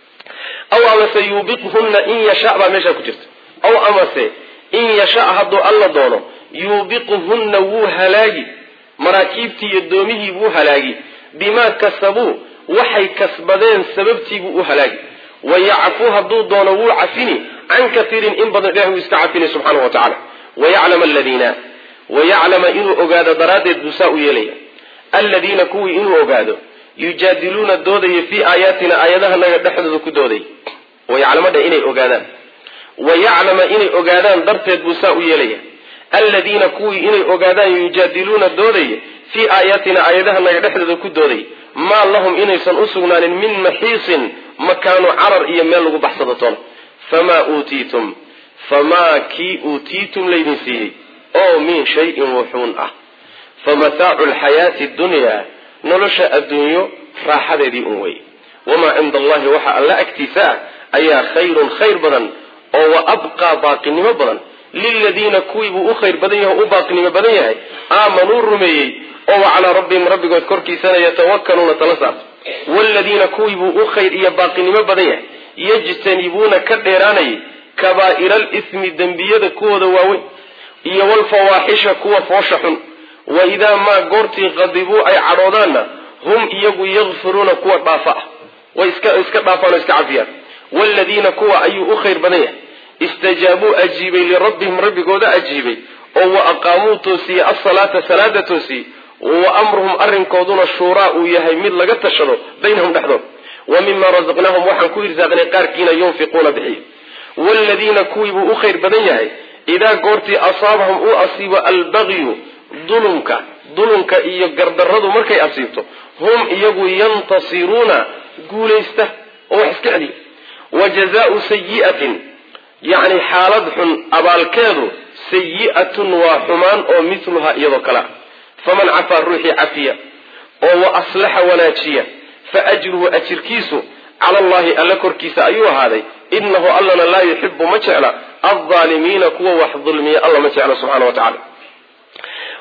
aw amase yuubiquhunna in yasha baa meeshaa ku jirta aw amase in yasha hadduu alla doono yuubiquhunna wuu halaagi maraakiibtii iyo doomihii buu halaagi bimaa kasabuu waxay kasbadeen sababtiibuu u halaagi wayacfuu hadduu doono wuu cafini can kaiirin in badan ilahi wuu iska cafini subxaanahu wa tacaala wayaclama aladiina wayaclama inuu ogaado daraaddeed buu saa u yeelaya aladiina kuwii inuu ogaado yujaadiluuna doodaya fii aayaatina aayadahanaga dhexdooda ku dooday wayaclamadha inay ogaadaan wayaclama inay ogaadaan darteed buu saa u yeelaya aladiina kuwii inay ogaadaan yujaadiluuna doodaya fii aayaatina aayadahanaga dhexdooda ku dooday maa lahum inaysan u sugnaanin min maxiisin makaanu carar iyo meel lagu baxsado toona famaa uutiitum famaa kii uutiitum laydin siiyey oo min shayin wuxuun ah famataacu lxayaati dunyaa nolosha adduunyo raaxadeedii un wey wamaa cinda allahi waxa alla agtiisa ah ayaa khayrun khayr badan oo wa abqaa baaqinimo badan liladiina kuwii buu u khayr badan yahay o u baaqinimo badan yahay aamanuu rumeeyey oo wa calaa rabbihim rabbigood korkiisana yatawakkaluuna tala saarto waaladiina kuwii buu u khayr iyo baaqinimo badan yahay yajtanibuuna ka dheeraanayay kabaa'ira alismi dembiyada kuwooda waaweyn iyo walfawaaxisha kuwa foosha xun wa idaa maa goortii qadibuu ay cadhoodaanna hum iyagu yakfiruuna kuwa dhaafa ah way iska iska dhaafaan oo iska cafiyaan waaladiina kuwa ayuu u khayr badan yahay istajaabuu ajiibay lirabbihim rabbigooda ajiibay oo wa aqaamuu toosiyey asalaata salaada toosiyey wa amruhum arrinkooduna shuuraa uu yahay mid laga tashado baynahum dhexdood wa mima rasaqnaahum waxaan ku irsaaqnay qaarkiina yunfiquuna bixiy waaladiina kuwii buu u khayr badan yahay idaa goortii asaabahum uu asiibo albagyu dulumka dulumka iyo gardarradu markay asiibto hum iyagu yantasiruuna guulaysta oo wax iska celiya wa jazaau sayi'atin yacni xaalad xun abaalkeedu sayi'atun waa xumaan oo miluhaa iyadoo kalea faman cafaa ruuxii cafiya oo wa aslaxa wanaajiya fa ajruhu ajirkiisu cala allahi alla korkiisa ayuu ahaaday inahu allana laa yuxibu ma jecla aldaalimiina kuwa wax dulmiya alla ma jecla subxana wa tacala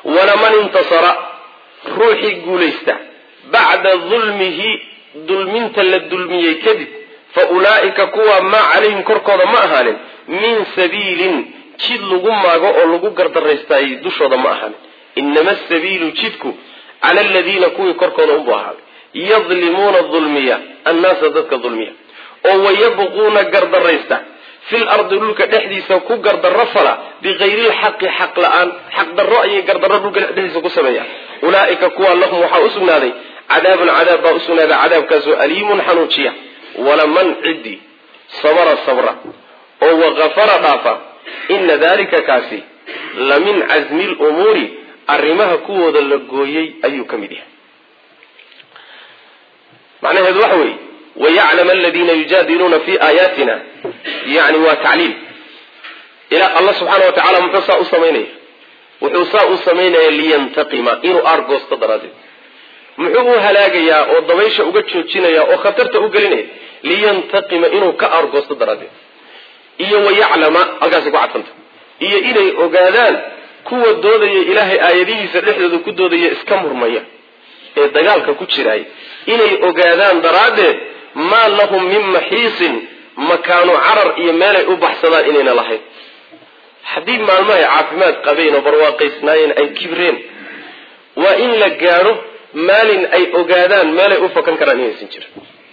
walaman intasara ruuxii guulaysta bacda dulmihi dulminta la dulmiyey kadib fa ulaa'ika kuwa maa calayhim korkooda ma ahaanin min sabiilin jid lagu maago oo lagu gardaraystaayey dushooda ma ahaanin inama asabiilu jidku cala aladiina kuwii korkooda unbuu ahaaday yadlimuuna dulmiya annaasa dadka dulmiya oo wayabquuna gardaraysta fil ardi dhulka dhexdiisa ku gardarro fala bikayri lxaqi xaq la-aan xaq darro ayay gardarro dhulka dhexdiisa ku sameeyaan ulaa'ika kuwa lahum waxaa usugnaaday cadaabun cadaab baa usugnaaday cadaabkaasoo aliimun xanuujiya walaman ciddi sabara sabra oo wagafara dhaafa ina dalika kaasi la min casmi lumuuri arrimaha kuwooda la gooyey ayuu ka mid yahay macnaheedu waxa weeye wayaclam aladiina yujaadiluuna fi aayaatina yani waa tacliil ilaa allah subxaana wa tacala muxuu saa u samaynaya wuxuu saa u samaynaya liyantaqima inuu aargoosto daraaddeed muxuu u halaagayaa oo dabaysha uga joojinaya oo khatarta u gelinaya liyantaqima inuu ka aargoosto daraaddeed iyo wayaclama halkaasi ku cadfanta iyo inay ogaadaan kuwa doodaya ilaahay aayadihiisa dhexdooda ku doodaya iska murmaya ee dagaalka ku jiraay inay ogaadaan daraaddeed maa lahum min maxiisin makaanu carar iyo meelay u baxsadaan inayna lahayn haddii maalmahay caafimaad qabeen oo barwaaqaysnaayeen ay kibreen waa in la gaadho maalin ay ogaadaan meelay u fakan karaan inaysan jirin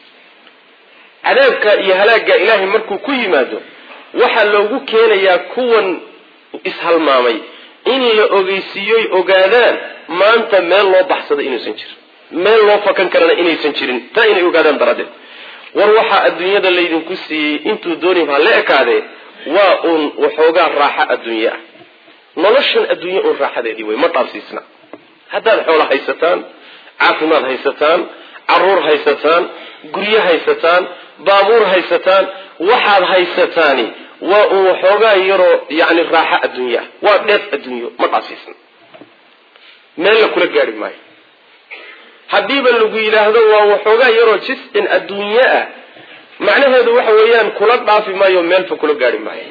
cadaabka iyo halaagga ilaahay markuu ku yimaado waxaa loogu keenayaa kuwan ishalmaamay in la ogeysiiyoy ogaadaan maanta meel loo baxsado inaysan jirin meel loo fakan karana inaysan jirin taa inay ogaadaan daraaddeed war waxaa adduunyada laydinku siiyey intuu dooni ha la ekaadee waa uun waxoogaa raaxa adduunye ah noloshan adduunye uun raaxadeedii wey ma dhaafsiisna haddaad xoolo haysataan caafimaad haysataan caruur haysataan guryo haysataan baabuur haysataan waxaad haysataani waa uun waxoogaa yaroo yani raaxa adduunye ah waa dheef adduunyo ma dhaafsiisna meel la kula gaari maayo haddiiba lagu yidhaahdo waa waxoogaa yaroo jis-in adduunye ah macnaheedu waxa weeyaan kula dhaafi maayo meel fog kula gaari maayo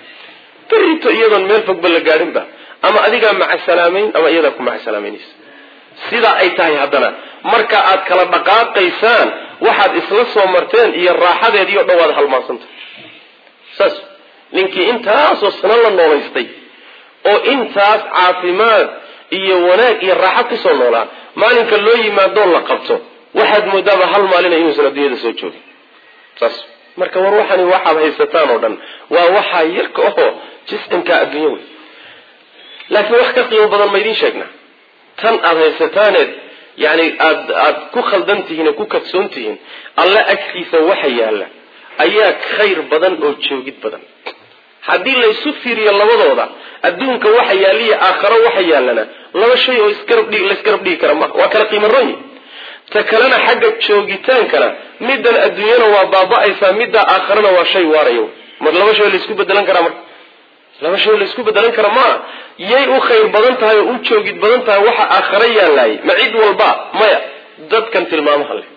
berito iyadoon meel fogba la gaadhinba ama adigaa macasalaameyn ama iyadaa ku macasalaameynaysa sidaa ay tahay haddana marka aad kala dhaqaaqaysaan waxaad isla soo marteen iyo raaxadeedii o dhan waad halmaansantay saas ninkii intaasoo sano la noolaystay oo intaas caafimaad iyo wanaag iyo raaxa kusoo noolaa maalinka loo yimaadoo la qabto waxaad moodaaba hal maalina inuusan adduunyada soo joogin saas marka war waxani waxaad haysataan oo dhan waa waxaa yarka ahoo jis-inkaa adduunyo wey laakiin wax ka qiimo badan ma idiin sheegnaa tan aada haysataaneed yani aad aad ku khaldan tihiin oo ku kadsoon tihiin alla agtiisa waxa yaalla ayaa khayr badan oo joogid badan haddii laysu fiiriyo labadooda adduunka waxa yaaliya aakharo waxa yaallana laba shay oo isgarab dhig laisgarab dhigi kara ma waa kala qiimo roon ta kalena xagga joogitaankana middan adduunyana waa baaba-aysaa midda aakharana waa shay waarayo mar laba shay laysku bedelan karaa marka laba shay laysku bedelan kara maa yay u khayr badan tahay oo u joogid badan tahay waxa aakharo yaalaayay ma cid walba maya dadkan tilmaamaha leh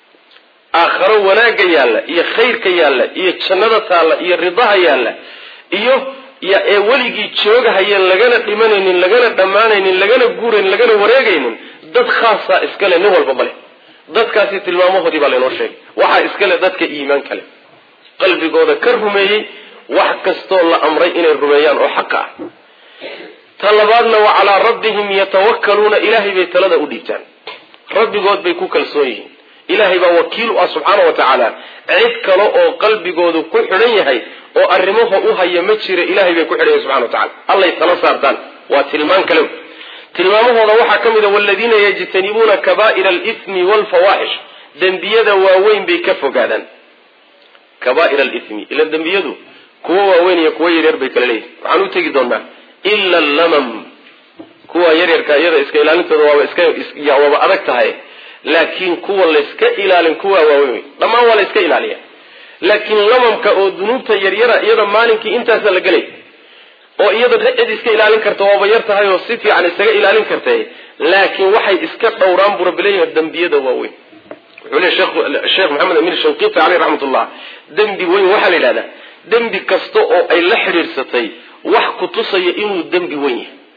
aakharo wanaagga yaalla iyo khayrka yaalla iyo jannada taalla iyo ridaha yaalla iyo ya ee weligii joogahayeen lagana dhimanaynin lagana dhammaanaynin lagana guuraynin lagana wareegaynin dad khaasaa iskale nin walba male dadkaasi tilmaamahoodii baa laynoo sheegay waxaa iskale dadka iimaan kale qalbigooda ka rumeeyey wax kastoo la amray inay rumeeyaan oo xaqa ah ta labaadna wa calaa rabbihim yatawakkaluuna ilaahay bay talada u dhiibtaan rabbigood bay ku kalsoon yihiin ilaahay baa wakiil u ah subxaana wa tacaala cid kale oo qalbigoodu ku xidhan yahay oo arrimaha u haya ma jira ilaahay bay ku xidhan yahay subxana wa tacala allay tala saartaan waa tilmaan kale tilmaamahooda waxaa ka mid a waladiina yajtanibuuna kabaa'ira alithmi waalfawaaxish dembiyada waaweyn bay ka fogaadaan kabaa'ira alithmi ila dembiyadu kuwa waaweyn iyo kuwa yaryar bay kala leeyihin waxaan u tegi doonaa ila allamam kuwa yaryarka iyada iska ilaalintooda waaba iska waaba adag tahay laakiin kuwa layska ilaalin kuwa waaweyn dhammaan waa la iska ilaaliya laakiin lamamka oo dunuubta yaryara iyada maalinkii intaasa la gelay oo iyada cid iska ilaalin karta waaba yar tahay oo si fiican isaga ilaalin kartay laakiin waxay iska dhowraan buu rabbi leeyahay dembiyada waaweyn wuxuu leeyahay sheekh sheekh maxamed amin shanqiiti alayhi raxmatullah dembi weyn waxaa la yidhahdaa dembi kasta oo ay la xidhiirsatay wax ku tusaya inuu dembi weyn yahay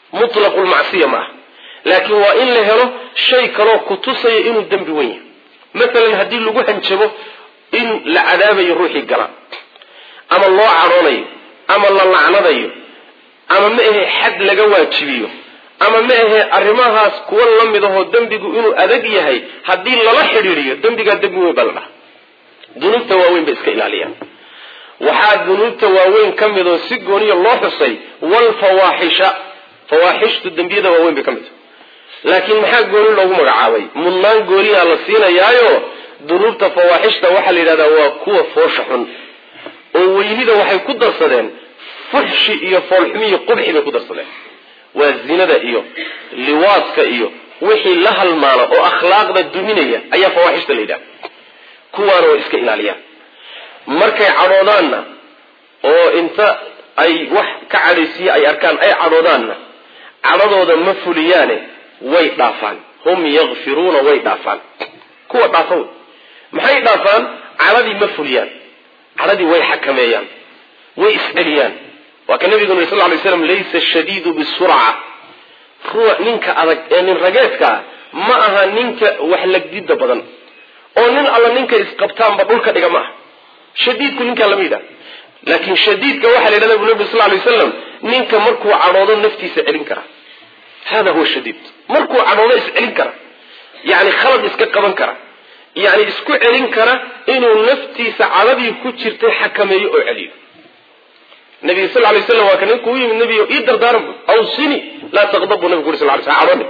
mutlaq almacsiya ma aha laakiin waa in la helo shay kaloo ku tusaya inuu dembi weyn yahay maalan haddii lagu hanjabo in la cadaabayo ruuxii gala ama loo cadhoonayo ama la lacnadayo ama ma ahe xad laga waajibiyo ama ma ahe arrimahaas kuwa la mid ahoo dembigu inuu adag yahay haddii lala xidhiiriyo dembigaa dembi weyn baa la dhaha dunuubta waaweyn bay iska ilaaliyaan waxaa dunuubta waaweyn ka mid oo si gooniya loo xusay walfawaaxisha fawaaxishtu dembiyada waaweyn bay ka mid laakiin maxaa gooni loogu magacaabay mudnaan gooniyaa la siinayaayo dunuubta fawaaxishta waxaa la yidhahdaa waa kuwa foosha xun oo weynida waxay ku darsadeen fuxshi iyo foolxumi iyo qubxi bay ku darsadeen waa zinada iyo liwaadka iyo wixii la halmaala oo akhlaaqda duminaya ayaa fawaaxishta la yidhahda kuwaana way iska ilaaliyaan markay cadhoodaanna oo inta ay wax ka cadhaysiiye ay arkaan ay cadhoodaanna cadhadooda ma fuliyaane way dhaafaan hum yakfiruuna way dhaafaan kuwa dhaafa wey maxay dhaafaan cadhadii ma fuliyaan cadhadii way xakameeyaan way isceliyaan waa ka nabigu yiri sallallahu alayhi wasallam laysa ashadiidu bisur'a ruux ninka adag ee nin rageedka ma aha ninka wax lagdida badan oo nin alla ninka isqabtaanba dhulka dhiga ma aha shadiidku ninka la miida laakiin shadiidka waxa la yiraahdaa nabigu sallallahu alayhi wasallam ninka markuu cadhoodo naftiisa celin kara hada huwa shadiid markuu cadhoodo is celin kara yani khalad iska qaban kara yani isku celin kara inuu naftiisa cadadii ku jirtay xakameeyo oo celiyo nabi sallallahu alayhi wasallam waa kan ku yimid nabi ii dardaaran aw sini la taqdabu nabi sallallahu alayhi wasallam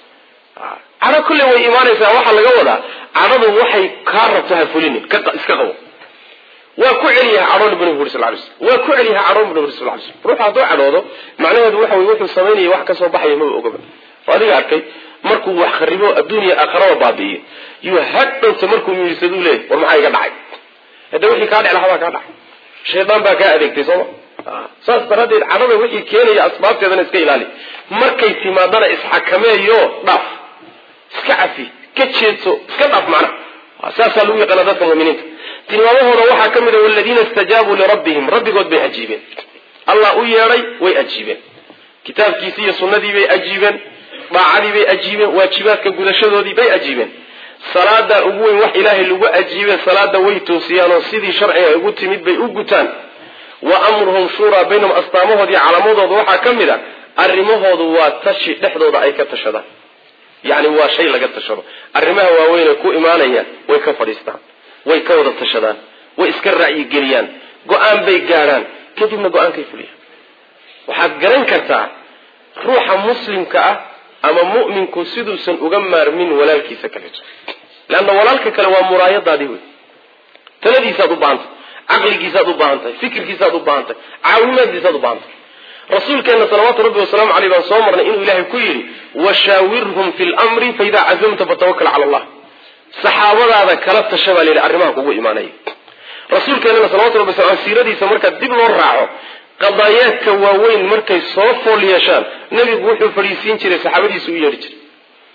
ara kulli way iimaanaysa waxa laga wadaa cadadu waxay ka rabtaa fulin ka iska qabo waa ku celiyaa cadho nabi sallallahu alayhi wasallam waa ku celiyaa cadho nabi sallallahu alayhi wasallam ruuxa haduu cadhoodo macnaheedu waxa uu wuxuu sameeyay wax ka soo baxay ma ogaba wadiga arkay markuu wax kharibo adduunyo aakhirada baabiyo yu hadda markuu miisadu leey war maxay ga dhacay hada wixii ka dhacay lahaaba ka dhacay sheedan baa ka adeegtay soo saas daradeed cadhada wixii keenaya asbaabteedana iska ilaali markay timaadana isxakameeyo dhaaf iska cafi ka jeeto iska dhaaf macna saasa lagu yaqaan dadka muuminiinta tilmaamahooda waxaa ka mid ah walladina istajabu li rabbihim rabbigood bay ajiibeen allah u yeeray way ajiibeen kitaabkiisa iyo sunnadii bay ajiibeen baacadii bay ajiibeen waajibaadka gudashadoodii bay ajiibeen salaada ugu weyn wax ilaahay lagu ajiibay salaada way toosiyaan oo sidii sharciga ugu timid bay u gutaan wa amruhum shura baynahum astaamahoodii calaamadooda waxaa ka mid ah arrimahoodu waa tashi dhexdooda ay ka tashadaan yani waa shay laga tashado arrimaha waaweyn ee ku imaanaya way ka fadhiistaan way ka wada tashadaan way iska ra'yi geliyaan go'aan bay gaaraan kadibna go'aankay fuliyaan waxaad garan kartaa ruuxa muslimka ah ama mu'minku siduusan uga maarmin walaalkiisa kaleeto laana walaalka kale waa muraayadaadii wey taladiisaad u baahantay caqligiisaad u baahantahay fikirkiisaad u baahantahay caawimaadiisaad u baahantahay rasuulkeena salawaatu rabbi wasalaamu caleyh baan soo marnay inuu ilaahay ku yidhi washaawirhum fi lamri faidaa cazamta fatawakal cala allah saxaabadaada kala tasha baa layidhi arrimaha kugu imaanaya rasuulkeenana salawatu rabbi wasalam siiradiisa markaa dib loo raaco qadaayaadka waaweyn markay soo fool yeeshaan nebigu wuxuu fadhiisiin jiray saxaabadiisa u yeedhi jiray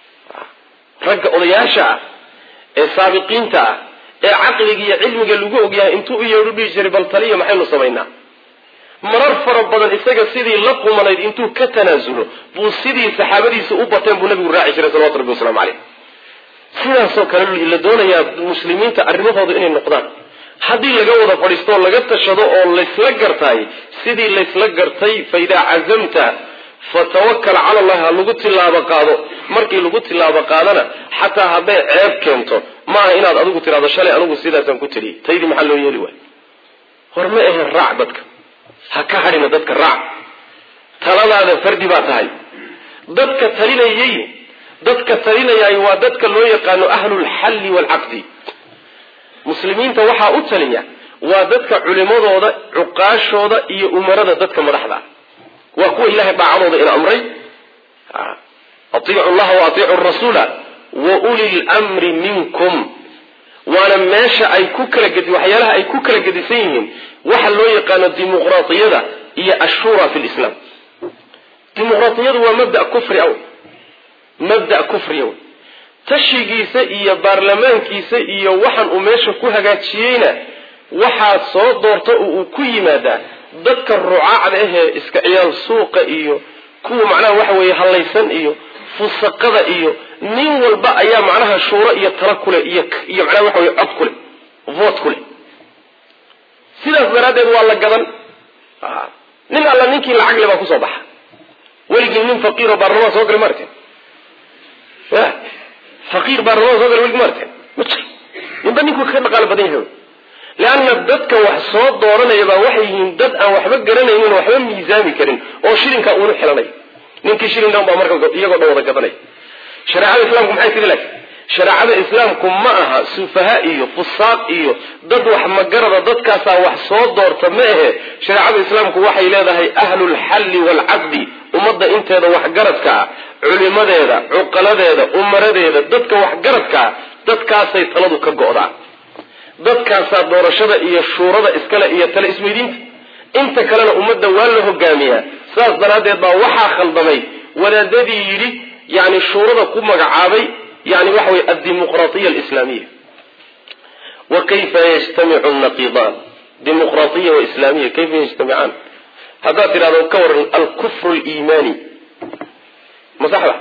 ragga odayaasha ah ee saabiqiinta ah ee caqliga iyo cilmiga lagu ogyahay intuu u yeedhu dhihi jiray bal taliya maxaynu samaynaa marar fara badan isaga sidii la qumanayd intuu ka tanaasulo buu sidii saxaabadiisa u bateen buu nabigu raaci jiray salawatu rabbi wasalaamu caleyh sidaasoo kale la doonayaa muslimiinta arrimahooda inay noqdaan haddii laga wada fadhiisto laga tashado oo laysla gartaay sidii laysla gartay faidaa cazamta fatawakal cala allahi ha lagu tilaabo qaado markii lagu tilaabo qaadana xataa hadday ceeb keento maaha inaad adigu tiraado shalay anigu sidaasaan ku taliyey taydii maxaa loo yeeli waay hor ma ahe raac dadka ha ka hadhina dadka raac taladaada fardi baa tahay dadka talinayay dadka talinayay waa dadka loo yaqaano ahlulxalli waalcaqdi muslimiinta waxaa u taliya waa dadka culimadooda cuqaashooda iyo umarada dadka madaxda waa kuwa ilaahay daacadooda ina amray atiicu allaha wa atiicu rasuula wa uli lmri minkum waana meesha ay ku kala gedi waxyaalaha ay ku kala gedisan yihiin waxa loo yaqaano dimuqraatiyada iyo ashura fi lislaam dimuqraatiyadu waa mabda kufri aw mabda kufri aw tashigiisa iyo baarlamaankiisa iyo waxan uu meesha ku hagaajiyeyna waxaa soo doorta uu ku yimaadaa dadka rucaacda ahee iska ciyaal suuqa iyo kuwa macnaha waxa weeye halaysan iyo fusaqada iyo nin walba ayaa macnaha shuuro iyo tala kule iyo iyo macnaha waxa weeye cod kule vote kule sidaas daraadeed waa la gadan nin alla ninkii lacag leh baa ku soo baxa weligii nin faqiir oo baarlamaan soo galay martay ya faqiir baarlamaan soo galay weligii martay ninba ninku ka dhaqaale badan yahay laana dadka wax soo dooranaya baa waxay yihiin dad aan waxba garanaynin waxba miisaami karin oo shilinka uu xilanay ninkii shilin dhan baa marka iyagoo dhawada gadanay shariicada islaamku maxay tidhi laakiin shariicada islaamku ma aha sufaha iyo fusaaq iyo dad wax magarada dadkaasa wax soo doorta ma ahe shariicada islaamku waxay leedahay ahlul xalli wal aqdi ummadda inteeda wax garadka ah culimadeeda cuqaladeeda umaradeeda dadka wax garadka ah dadkaasay taladu ka go'daa dadkaasaa doorashada iyo shuurada iskale iyo tale isweydiinta inta kalena ummadda waa la hogaamiyaa saas daraadeed baa waxaa khaldamay wadaadadii yidhi yani shuurada ku magacaabay yani waxa weye addimuqraatiya alislaamiya wa kayfa yajtamicu naqiidaan dimuqraatiya wa islaamiya kayfa yajtamicaan haddaad tidhahdo ka waran alkufru liimaani ma saxda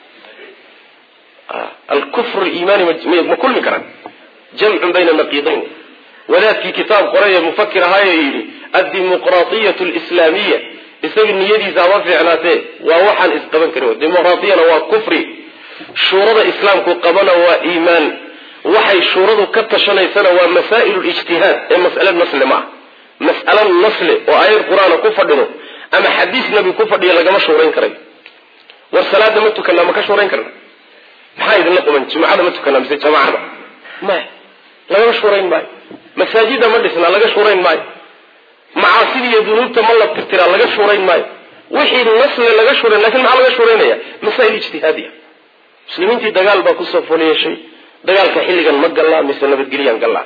alkufru liimaani ma kulmi karaan jamcun bayna naqiidayn wadaadkii kitaab qoray ee mufakir ahaaye yidhi addimuqraatiyatu alislaamiya isaga niyadiisa haba fiicnaatee waa waxaan isqaban karin dimuqraatiyana waa kufri shuurada islaamku qabana waa iimaan waxay shuuradu ka tashanaysana waa masaa'il ijtihaad ee mas'ale nasli ma ah mas'alo nasli oo aayad qur-aana ku fadhino ama xadiis nabi ku fadhiya lagama shuurayn karayo war salaada ma tukanaa ma ka shuurayn karna maxaa idinla quman jumcada ma tukanaa mise jamaacada maya lagama shuurayn maayo masaajida ma dhisnaa laga shuurayn maayo macaasida iyo dunuubta ma la tirtiraa laga shuurayn maayo wixii nasli laga shuurayn lakin maxaa laga shuuraynaya masaa'il ijtihaadiya muslimiintii dagaal baa kusoo foleeshay dagaalka xilligan ma gallaa mise nabadgeliyaan gallaa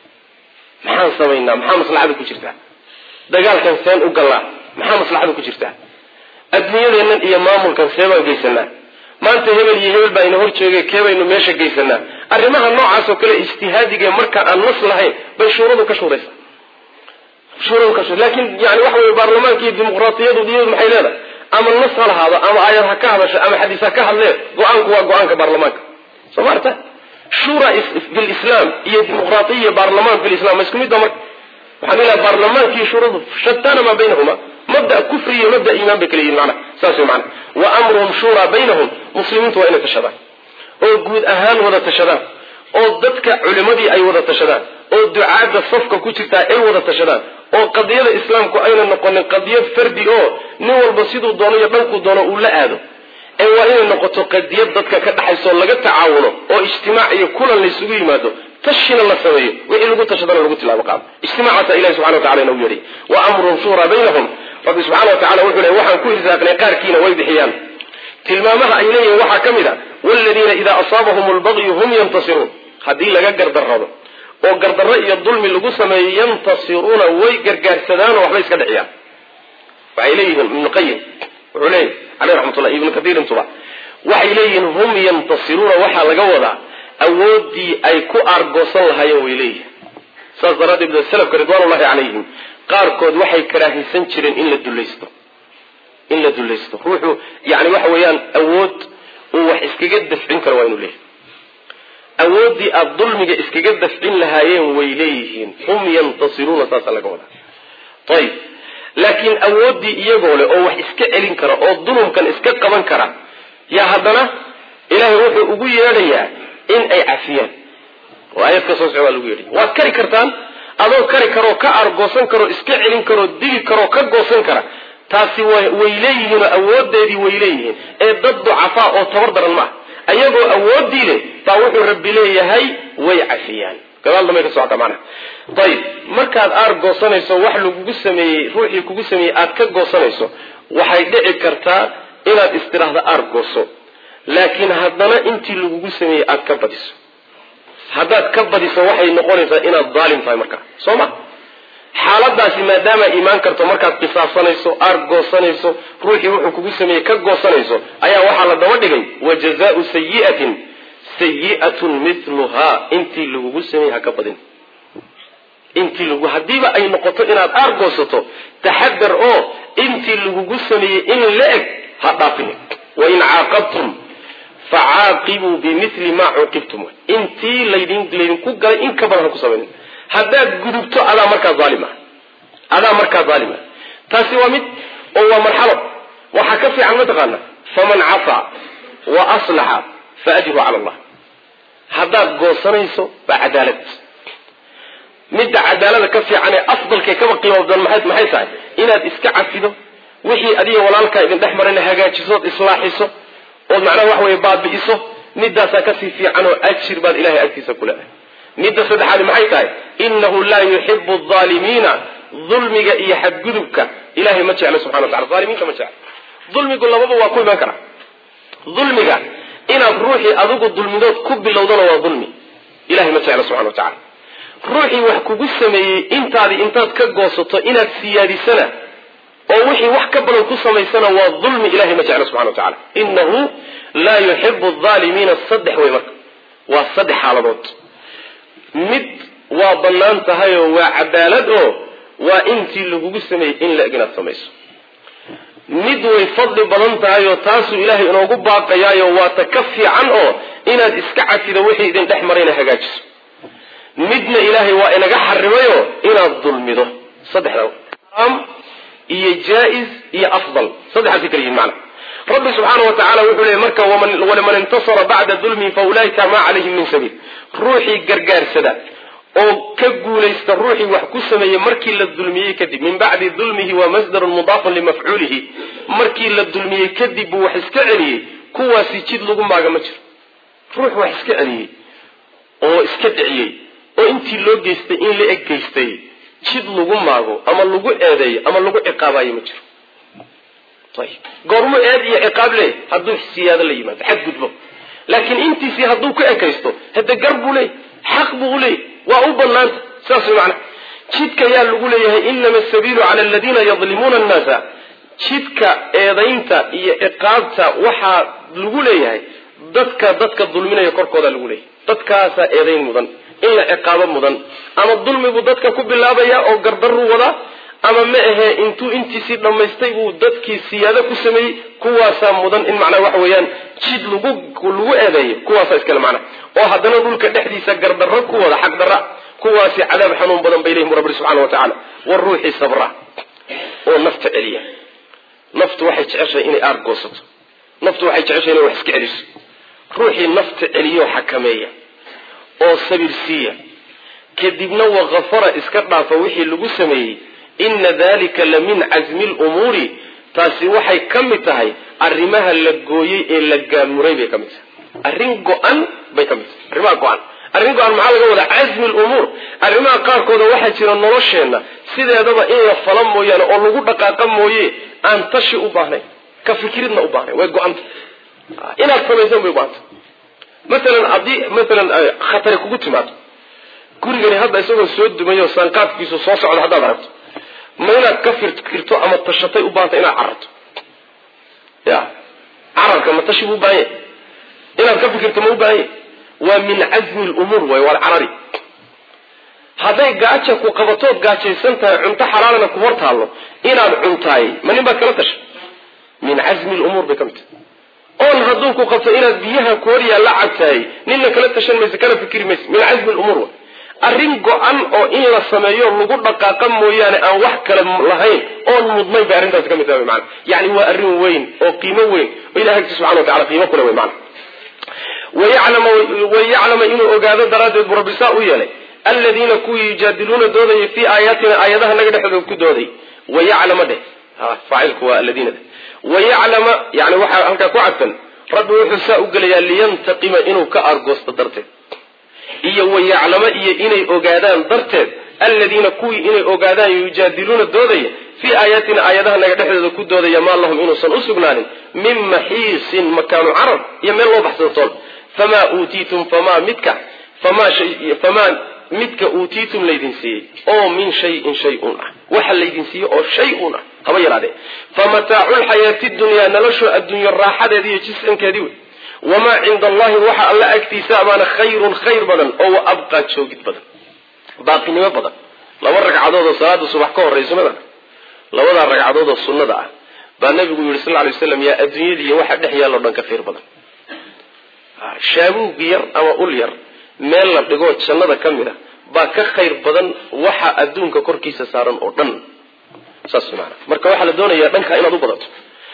maxaan samaynaa maxaa maslaxada ku jirtaa dagaalkan seen u gallaa maxaa maslaxada ku jirtaa adduunyadeennan iyo maamulkan see baan geysanaa maanta hebel iyo hebel baa ina hor jeegay keebaynu meesha geysanaa arrimaha noocaas oo kale ijtihaadiga marka aan nas lahayn bay shuuradu ka shuuraysaa shuuradu ka shuur laakiin yani waxa weye baarlamaanka iyo dimuqraatiyadu iyadu maxay leedahay ama nas ha lahaado ama aayad ha ka hadasho ama xadiis ha ka hadlee go-aanku waa go-aanka baarlamaanka soo maarta shura bilislam iyo dimuqraatiya baarlamaan bilislam ma isku mid ba marka waxaan ilaha baarlamaankii shuradu shatana maa baynahuma mabda kufri iyo mabda iimaan bay kala yihin macna saas wey macna wa amruhum shura baynahum muslimiintu waa inay tashadaan oo guud ahaan wada tashadaan oo dadka culimadii ay wada tashadaan oo ducaadda safka ku jirtaa ay wada tashadaan oo qadiyada islaamku ayna noqonin qadiyad fardi oo nin walba siduu doono iyo dhankuu doono uu la aado ee waa inay noqoto qadiyad dadka ka dhaxayso laga tacaawuno oo ijtimaac iyo kulan laysugu yimaado tashina la sameeyo wixii lagu tashadana lagu tilaabo qaado ijtimaacaasa ilahi subxana wa tacala inuu yidhi wa amruhum shura baynahum rabbi subxana wa tacala wuxuu leey waxaan ku irsaaqnay qaarkiina way bixiyaan tilmaamaha ay leeyihin waxaa ka mid a waladiina idaa asaabahum lbagyu hum yantasiruun haddii laga gardarrado oo gardarro iyo dulmi lagu sameeyo yantasiruuna way gargaarsadaan oo waxbay iska dhiciyaan waxay leeyihiin ibnu qayim wuxuu leeyahy caleyh raxmatullah ibnu kathiirin tuba waxay leeyihiin hum yantasiruuna waxaa laga wadaa awoodii ay ku aargoosan lahaayeen way leeyihin saas daraaddeed salafka ridwaanullahi calayhim qaarkood waxay karaahaysan jireen in la dulaysto in la dulaysto ruuxu yani waxa weeyaan awood uu wax iskaga dafcin karo waa inuu leeyahy awoodii aada dulmiga iskaga dafcin lahaayeen way leeyihiin hum yantasiruuna saasa laga wadaa ayib laakiin awoodii iyagoo leh oo wax iska celin kara oo dulumkan iska qaban kara yaa haddana ilaahay wuxuu ugu yeedhayaa in ay cafiyaan oo aayad ka soo socdaa lagu yeedhaya waad kari kartaan adoo kari karoo ka argoosan karoo iska celin karoo dili karoo ka goosan kara taasi way leeyihiin oo awoodeedii way leeyihiin ee dad ducafaa oo tabar daran maaha ayagoo awoodii leh baa wuxuu rabbi leeyahay way cafiyaan gadaal dambay ka socota macnaha ayib markaad aar goosanayso wax lagugu sameeyey ruuxii kugu sameeyey aad ka goosanayso waxay dhici kartaa inaad istiraahda aar gooso laakiin haddana intii lagugu sameeyey aad ka badiso haddaad ka badiso waxay noqonaysaa inaad daalim tahay markaa soo ma xaaladaasi maadaama iimaan karto markaad qisaasanayso aar goosanayso ruuxii wuxuu kugu sameeyey ka goosanayso ayaa waxaa la daba dhigay wa jazaau sayi'atin sayi'atun miluhaa intii lagugu sameeyey ha ka badin intii lagu haddiiba ay noqoto inaad aar goosato taxadar oo intii lagugu sameeyey in la eg هدافين وإن عاقبتم فعاقبوا بمثل ما عوقبتم انتي ليدين ليدين كوغا إن كبرها كسبين هذا جدبتو على مركز ظالمة على مركز ظالمة تاسوامد هو مرحلة وحكفي عن متغنى فمن عفا وأصلح فأجره على الله هذا قوسريسو بعدالة مد عدالة كفي عن أفضل كي كما قيمة بدون محيط محيطا إن إسكع فيده وحي أدي ولالك إذن دحمر إنه هاجاتي صوت إصلاحيسو ومعنى وحوي باب بإسو مد سكفي في عنه أكشر بعد إلهي أكتسا كلها مد صدح على محيطا إنه لا يحب الظالمين ظلمك إيا حد قدبك إلهي ما تشعل سبحانه وتعالى ظالمين كما تشعل ظلمك الله بابا وكل ما كره ظلمك إن روحي أذوق الظلمات كب اللوضان وظلمي إلهي ما تشعل سبحانه وتعالى روحي وحكو بسمي انت هذه انت كقوسطة إنك سيادي سنة أو وحي وحكبر القصة سنة والظلم إلهي ما جعله سبحانه وتعالى إنه لا يحب الظالمين الصدح ويمر والصدح على ضد مد وضلان تهيو وعدالته وانت اللي بسمي إن لأجنا السميس مد ويفضل بلان تهيو تاسو إلهي إنه قبع قيايو وتكفي عنه إن اسكعت إذا وحي إذن تحمرين حقاجس midna ilaahay waa inaga xarimayo inaad dulmido saddexda am iyo jaiz iyo afdal saddexda kaliya macna rabbi subhanahu wa ta'ala wuxuu leeyahay marka waman wala man intasara ba'da dhulmi fa ulaika ma alayhim min sabil ruuxi gargaarsada oo ka guulaysta ruuxi wax ku sameeyay markii la dulmiyay kadib min ba'di dhulmihi wa masdar mudaf li maf'ulihi markii la dulmiyay kadib wax iska celiyay kuwaasi jid lagu maaga ma jiro ruux wax iska celiyay oo iska dhiciyay oo intii loo geystay in la eg geystay jid lagu maago ama lagu eedeeyo ama lagu ciqaabayo ma jiro tayib gormo eed iyo ciqaab leh haduu siyaada la yimaado xad gudbo laakiin intii si haduu ku ekaysto hada garbu leh xaq buu leh waa u banaan saas macna jidka yaa lagu leeyahay inma sabiilu ala alladina yadhlimuna an-nasa jidka eedaynta iyo ciqaabta waxa lagu leeyahay dadka dadka dulminaya korkooda lagu leeyahay dadkaasa eedayn mudan in la ciqaabo mudan ama dulmigu dadka ku bilaabaya oo gardaru wada ama ma ahe intuu intiisi dhamaystay uu dadkii siyaada ku sameeyay kuwaasa mudan in macna wax weeyaan jid lagu lagu eedeeyo kuwaasa iskala macna oo hadana dhulka dhexdiisa gardarro ku wada xaq darra kuwaasi cadaab xanuun badan bay leeyihiin rabbi subhanahu wa ta'ala war ruuxi sabra oo nafta celiya naftu waxay jeceshay inay argoosato naftu waxay jeceshay inay wax iska celiso ruuxi nafta celiyo xakameeya oo sabir siiya kadibna waqafara iska dhaafa wixii lagu sameeyay inna dhalika la min azmi al-umuri taasi waxay kamid tahay arimaha la gooyay ee la gaamuray bay kamid tahay arin go'an bay kamid tahay arimaha go'an arin go'an maxaa laga wadaa azmi al-umur arimaha qaar kooda waxa jira nolosheena sideedaba in la fala mooyaan oo lagu dhaqaaqa mooyee aan tashi u baahnay ka fikiridna u baahnay way go'an inaad samaysan bay go'an مثلا ادي مثلا خطر kugu timaado gurigani hadda isagoo soo dumayo sanqaadkiisu soo socdo hadda aragto ma inaad ka fikirto ama tashatay u baahantay inaad cararto ya cararka ma tashi u baahay inaad ka fikirto ma u baahay waa min azmi al-umur way wal carari haday gaajo ku qabato gaajaysan tahay cunto xalaalana ku hortaalo inaad cuntaay ma nin baad kala tash min azmi al-umur bikamta on haduu ku qabto inaad biyaha kooriya la cabtay ninna kala tashan maysa kala fikir maysa min azmi al-umur arin go'an oo in la sameeyo lagu dhaqaaqa mooyaane aan wax kale lahayn oo mudnay baarintaas ka mid ah macna yaani waa arin weyn oo qiimo weyn oo ilaahay subhanahu wa ta'ala qiimo kula weyn macna ويعلم ويعلم انه ogaado daradeed rabbi saa u yeelay alladina ku yijadiluna dooday fi ayatina ayadaha naga dhaxdo ku dooday ويعلم ده ha faa'ilku waa alladina ويعلم يعني waxa halka ku cadtan rabbi wuxuu saa u galaya liyantaqima inuu ka argoosto darteed iyo ويعلم iyo inay ogaadaan darteed alladina ku inay ogaadaan yujadiluna dooday fi ayatina ayadaha naga dhaxdo ku dooday ma lahum inuu san usugnaanin mimma hiisin makanu arab iyo meel loo baxsado فما أوتيتم فما متك فما شيء فما متك أوتيتم ليدين سي أو من شيء شيء وحل ليدين سي أو شيء هذا يراده فمتاع الحياة الدنيا نلشو الدنيا الراحة ذي جسم كذي وما عند الله وحى الله اكتسابنا خير خير بدن أو أبقى شوقت بدن باقي نما بدن لو رجع عدود الصلاة الصبح كور رئيس مدن لو رجع عدود السنة ده baa nabigu yiri sallallahu alayhi wasallam yaa adduunyada waxa dhex yaalo dhan ka khayr badan shaabuug yar ama ul yar meel la dhigo jannada kamida baa ka khayr badan waxa adduunka korkiisa saaran oo dhan saas macna marka waxa la doonayaa dhanka inaad u badato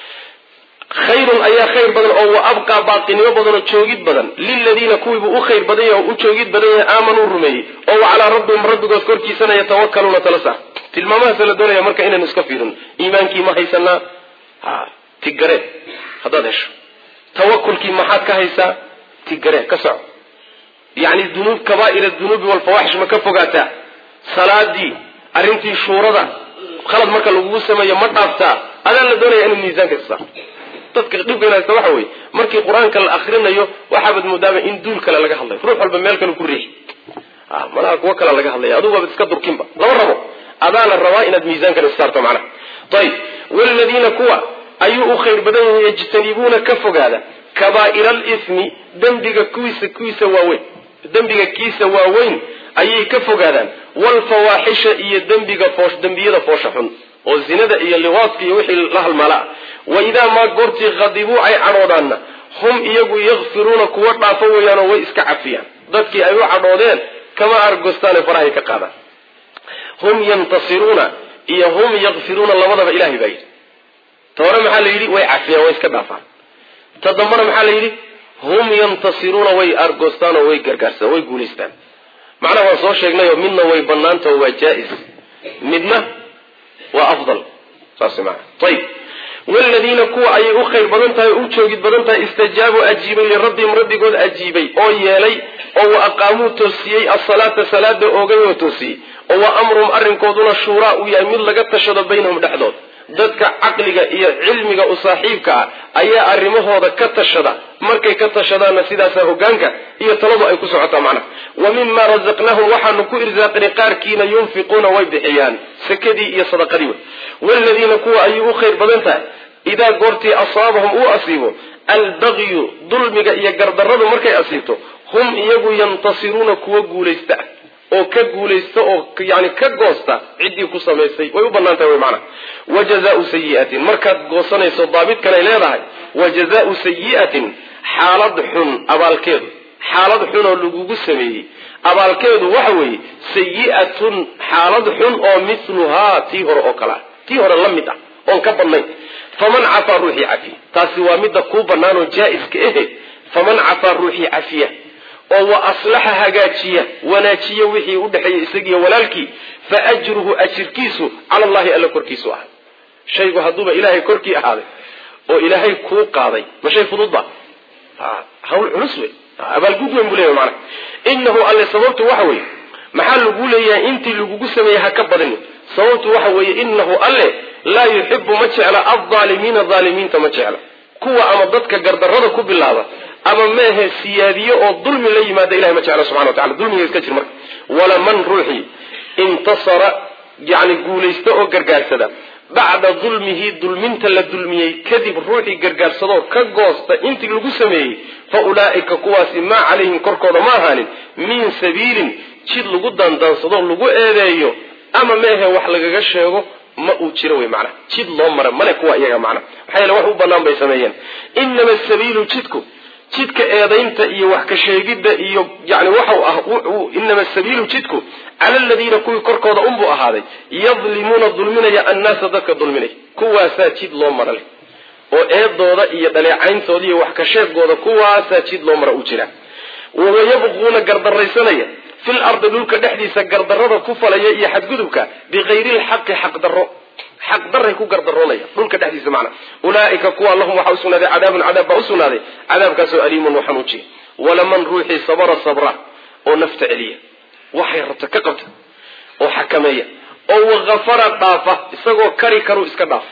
khayrun ayaa khayr badan oo wa abqa baaqinimo badan oo joogid badan lil ladina kuwibu u khayr badan oo u joogid badan ee aamanu rumay oo ala rabbihim rabbigood korkiisana yatawakkaluna talasa tilmaamaha la doonaya marka inaan iska fiirin iimaankii ma haysana ha tigare hadaad hesho tawakkulkii maxaad ka haysaa tigare ka soco yani dunuub kabaa'ir dunuub wal fawahish ma ka fogaata salaadii arintii shuurada khalad marka lagu sameeyo ma dhaafta adan la doonaya inuu miisaanka saar dadka dhibkana waxa way markii quraanka la akhrinayo waxa bad mudaaba in duul kale laga hadlayo ruux walba meel kale ku riix ah malaha kuwa kale laga hadlayo adugu wad iska durkinba laba rabo adaan la rabaa inaad miisaanka saarto macna tayib walladina kuwa ayu khayr badan yajtanibuna ka fogaada kabaa'ir al-ithmi dambiga kuwisa kuwisa waaweyn dambiga kiisa waaweyn ayay ka fogaadaan wal fawahisha iyo dambiga foosh dambiyada foosha xun oo zinada iyo liwaadka iyo wixii la halmala wa idaa ma gorti qadibu ay caroodana hum iyagu yaghfiruna kuwa dhaafo weeyaan oo way iska cafiyaan dadkii ay u caroodeen kama argostaan farahay ka qaadaan hum yantasiruna iyo hum yaghfiruna labadaba ilaahi bay toora maxaa la yiri way cafiyaan way iska dhaafaan tadamana maxaa la yiri hum yantasiruna way argostaan oo way gargaarsan way guuleystaan macnaha waa soo sheegnay oo midna way banaanta oo waa jaiz midna waa afdal saasma tayib walladina kuwa ay u khayr badan tahay u joogid badan tahay istajabu ajibay li rabbihim rabbigood ajibay oo yeelay oo aqaamu toosiyay as-salata salada oogay oo toosiyay oo amrum arrinkooduna shura u yahay mid laga tashado baynahum dhaxdood dadka aqliga iyo cilmiga u saaxiibka ayaa arrimahooda ka tashada markay ka tashadaan sidaas hoggaanka iyo taladu ay ku socotaa macna wa mimma razaqnahum waxaanu ku irsaaqnay qaarkiina yunfiquna way bixiyaan sakadii iyo sadaqadii walladina kuwa ay u khayr badan tahay idaa goortii asaabahum u asiibo albaghy dulmiga iyo gardarradu markay asiibto hum iyagu yantasiruna kuwa guulaysta oo ka guulaysta oo yani ka goosta cidii ku sameysay way u banaantay way macna wajazaa'u sayyi'atin markaad goosanayso daabid kale leedahay wajazaa'u sayyi'atin xaalad xun abaalkeedu xaalad xun oo lagugu sameeyay abaalkeedu waxa weeye sayyi'atun xaalad xun oo mithluha tii hore oo kala tii hore la mid ah oo ka badnay faman afa ruuhi afi taasi waa mid ku banaan oo jaa'iska ah faman afa ruuhi afiya oo wa aslaha hagaajiya wanaajiya wixii u dhaxay isagiyo walaalkii fa ajruhu ajirkiisu ala allah alla korkiisu ah shaygu haduba ilaahay korkii ahaaday oo ilaahay ku qaaday ma shay fududba ah hawl culus wey abal gud weyn buleeyo macna innahu alla sababtu waxa weeye maxaa lagu leeyahay intii lagugu sameeyay ha ka badan sababtu waxa weeye innahu alla la yuhibbu ma jecla adh-dhalimin adh-dhaliminta ma jecla kuwa ama dadka gardarrada ku bilaaba ama mehe siyaadiyo oo dulmi la yimaada ilaahay ma jecla subhanahu wa ta'ala dulmiga iska jir marka wala man ruuhi intasara yani guulaysta oo gargaarsada bacda dulmihi dulminta la dulmiyay kadib ruuxi gargaarsado ka goosta intii lagu sameeyay fa ulaa'ika kuwaasi ma calayhim korkooda ma ahaanin min sabiilin jid lagu dandaansado lagu eedeeyo ama mehe wax lagaga sheego ma uu jiro way macna jid loo mara male kuwa iyaga macna waxay wax u banaan bay sameeyeen inma sabiilu jidku jidka eedaynta iyo wax ka sheegida iyo yani waxa ah inma sabiilu jidku ala alladina kuwi korkooda umbu ahaaday yadlimuna dulminaya annaas dadka dulminay kuwaasa jid loo maray oo eedooda iyo dhaleecayntooda iyo wax ka sheegooda kuwaasa jid loo mara u jira oo yabquna gardaraysanaya fil ardi dhulka dhexdiisa gardarrada ku falaya iyo xadgudubka bighayri alhaqi haq darro حق دره كو غردرونيا دولك دحديسه معنا اولئك كوا لهم وحا اسناده عذاب عذاب اسناده عذاب كاسو اليم وحنوجي ولمن روحي صبر صبرا او نفت عليه وحي رتك قبط او حكميه او غفر ضافه اسغو كري كرو اسكا ضاف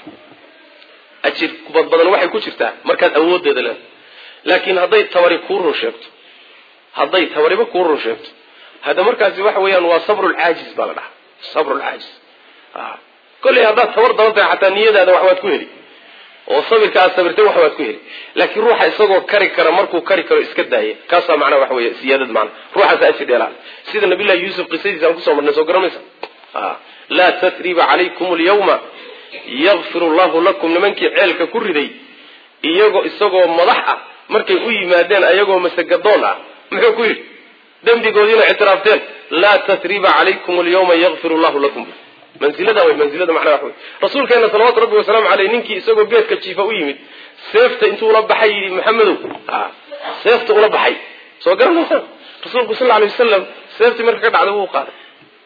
اجير كبد بدن waxay ku jirtaa markaad awoodeeda leh laakiin haday tawari ku run sheegto haday tawariba ku run sheegto hada markaas waxa weeyaan waa sabrul aajiz balada sabrul aajiz ah كل هذا تصور دونت حتى نيده هذا واحد ku heli oo sabirka sabirtay wax waad ku heli laakiin ruuxa isagoo kari kara markuu kari karo iska daayay kaasa macna wax weeye siyaadad macna ruuxa saasi dheelaa sida nabiga yuusuf qisadiisa aan ku soo marnay soo garamaysa ah la tathriba alaykum al-yawma yakfiru llahu lakum nimankii ceelka ku riday iyagoo isagoo madax ah markay u yimaadeen ayagoo masagadoon ah muxuu ku yidhi dembigoodiina ictiraafteen laa tasriba calaykum alyawma yakfiru llahu lakum mansilada way mansilada macnaha wax wey rasuulkeena salawaatu rabbi wasalaamu caleyh ninkii isagoo geedka jiifa u yimid seefta intuu ula baxay yidhi maxamedow seefta ula baxay soo garanaysaan rasuulku sal alay wasalam seeftii marka ka dhacday wuu qaaday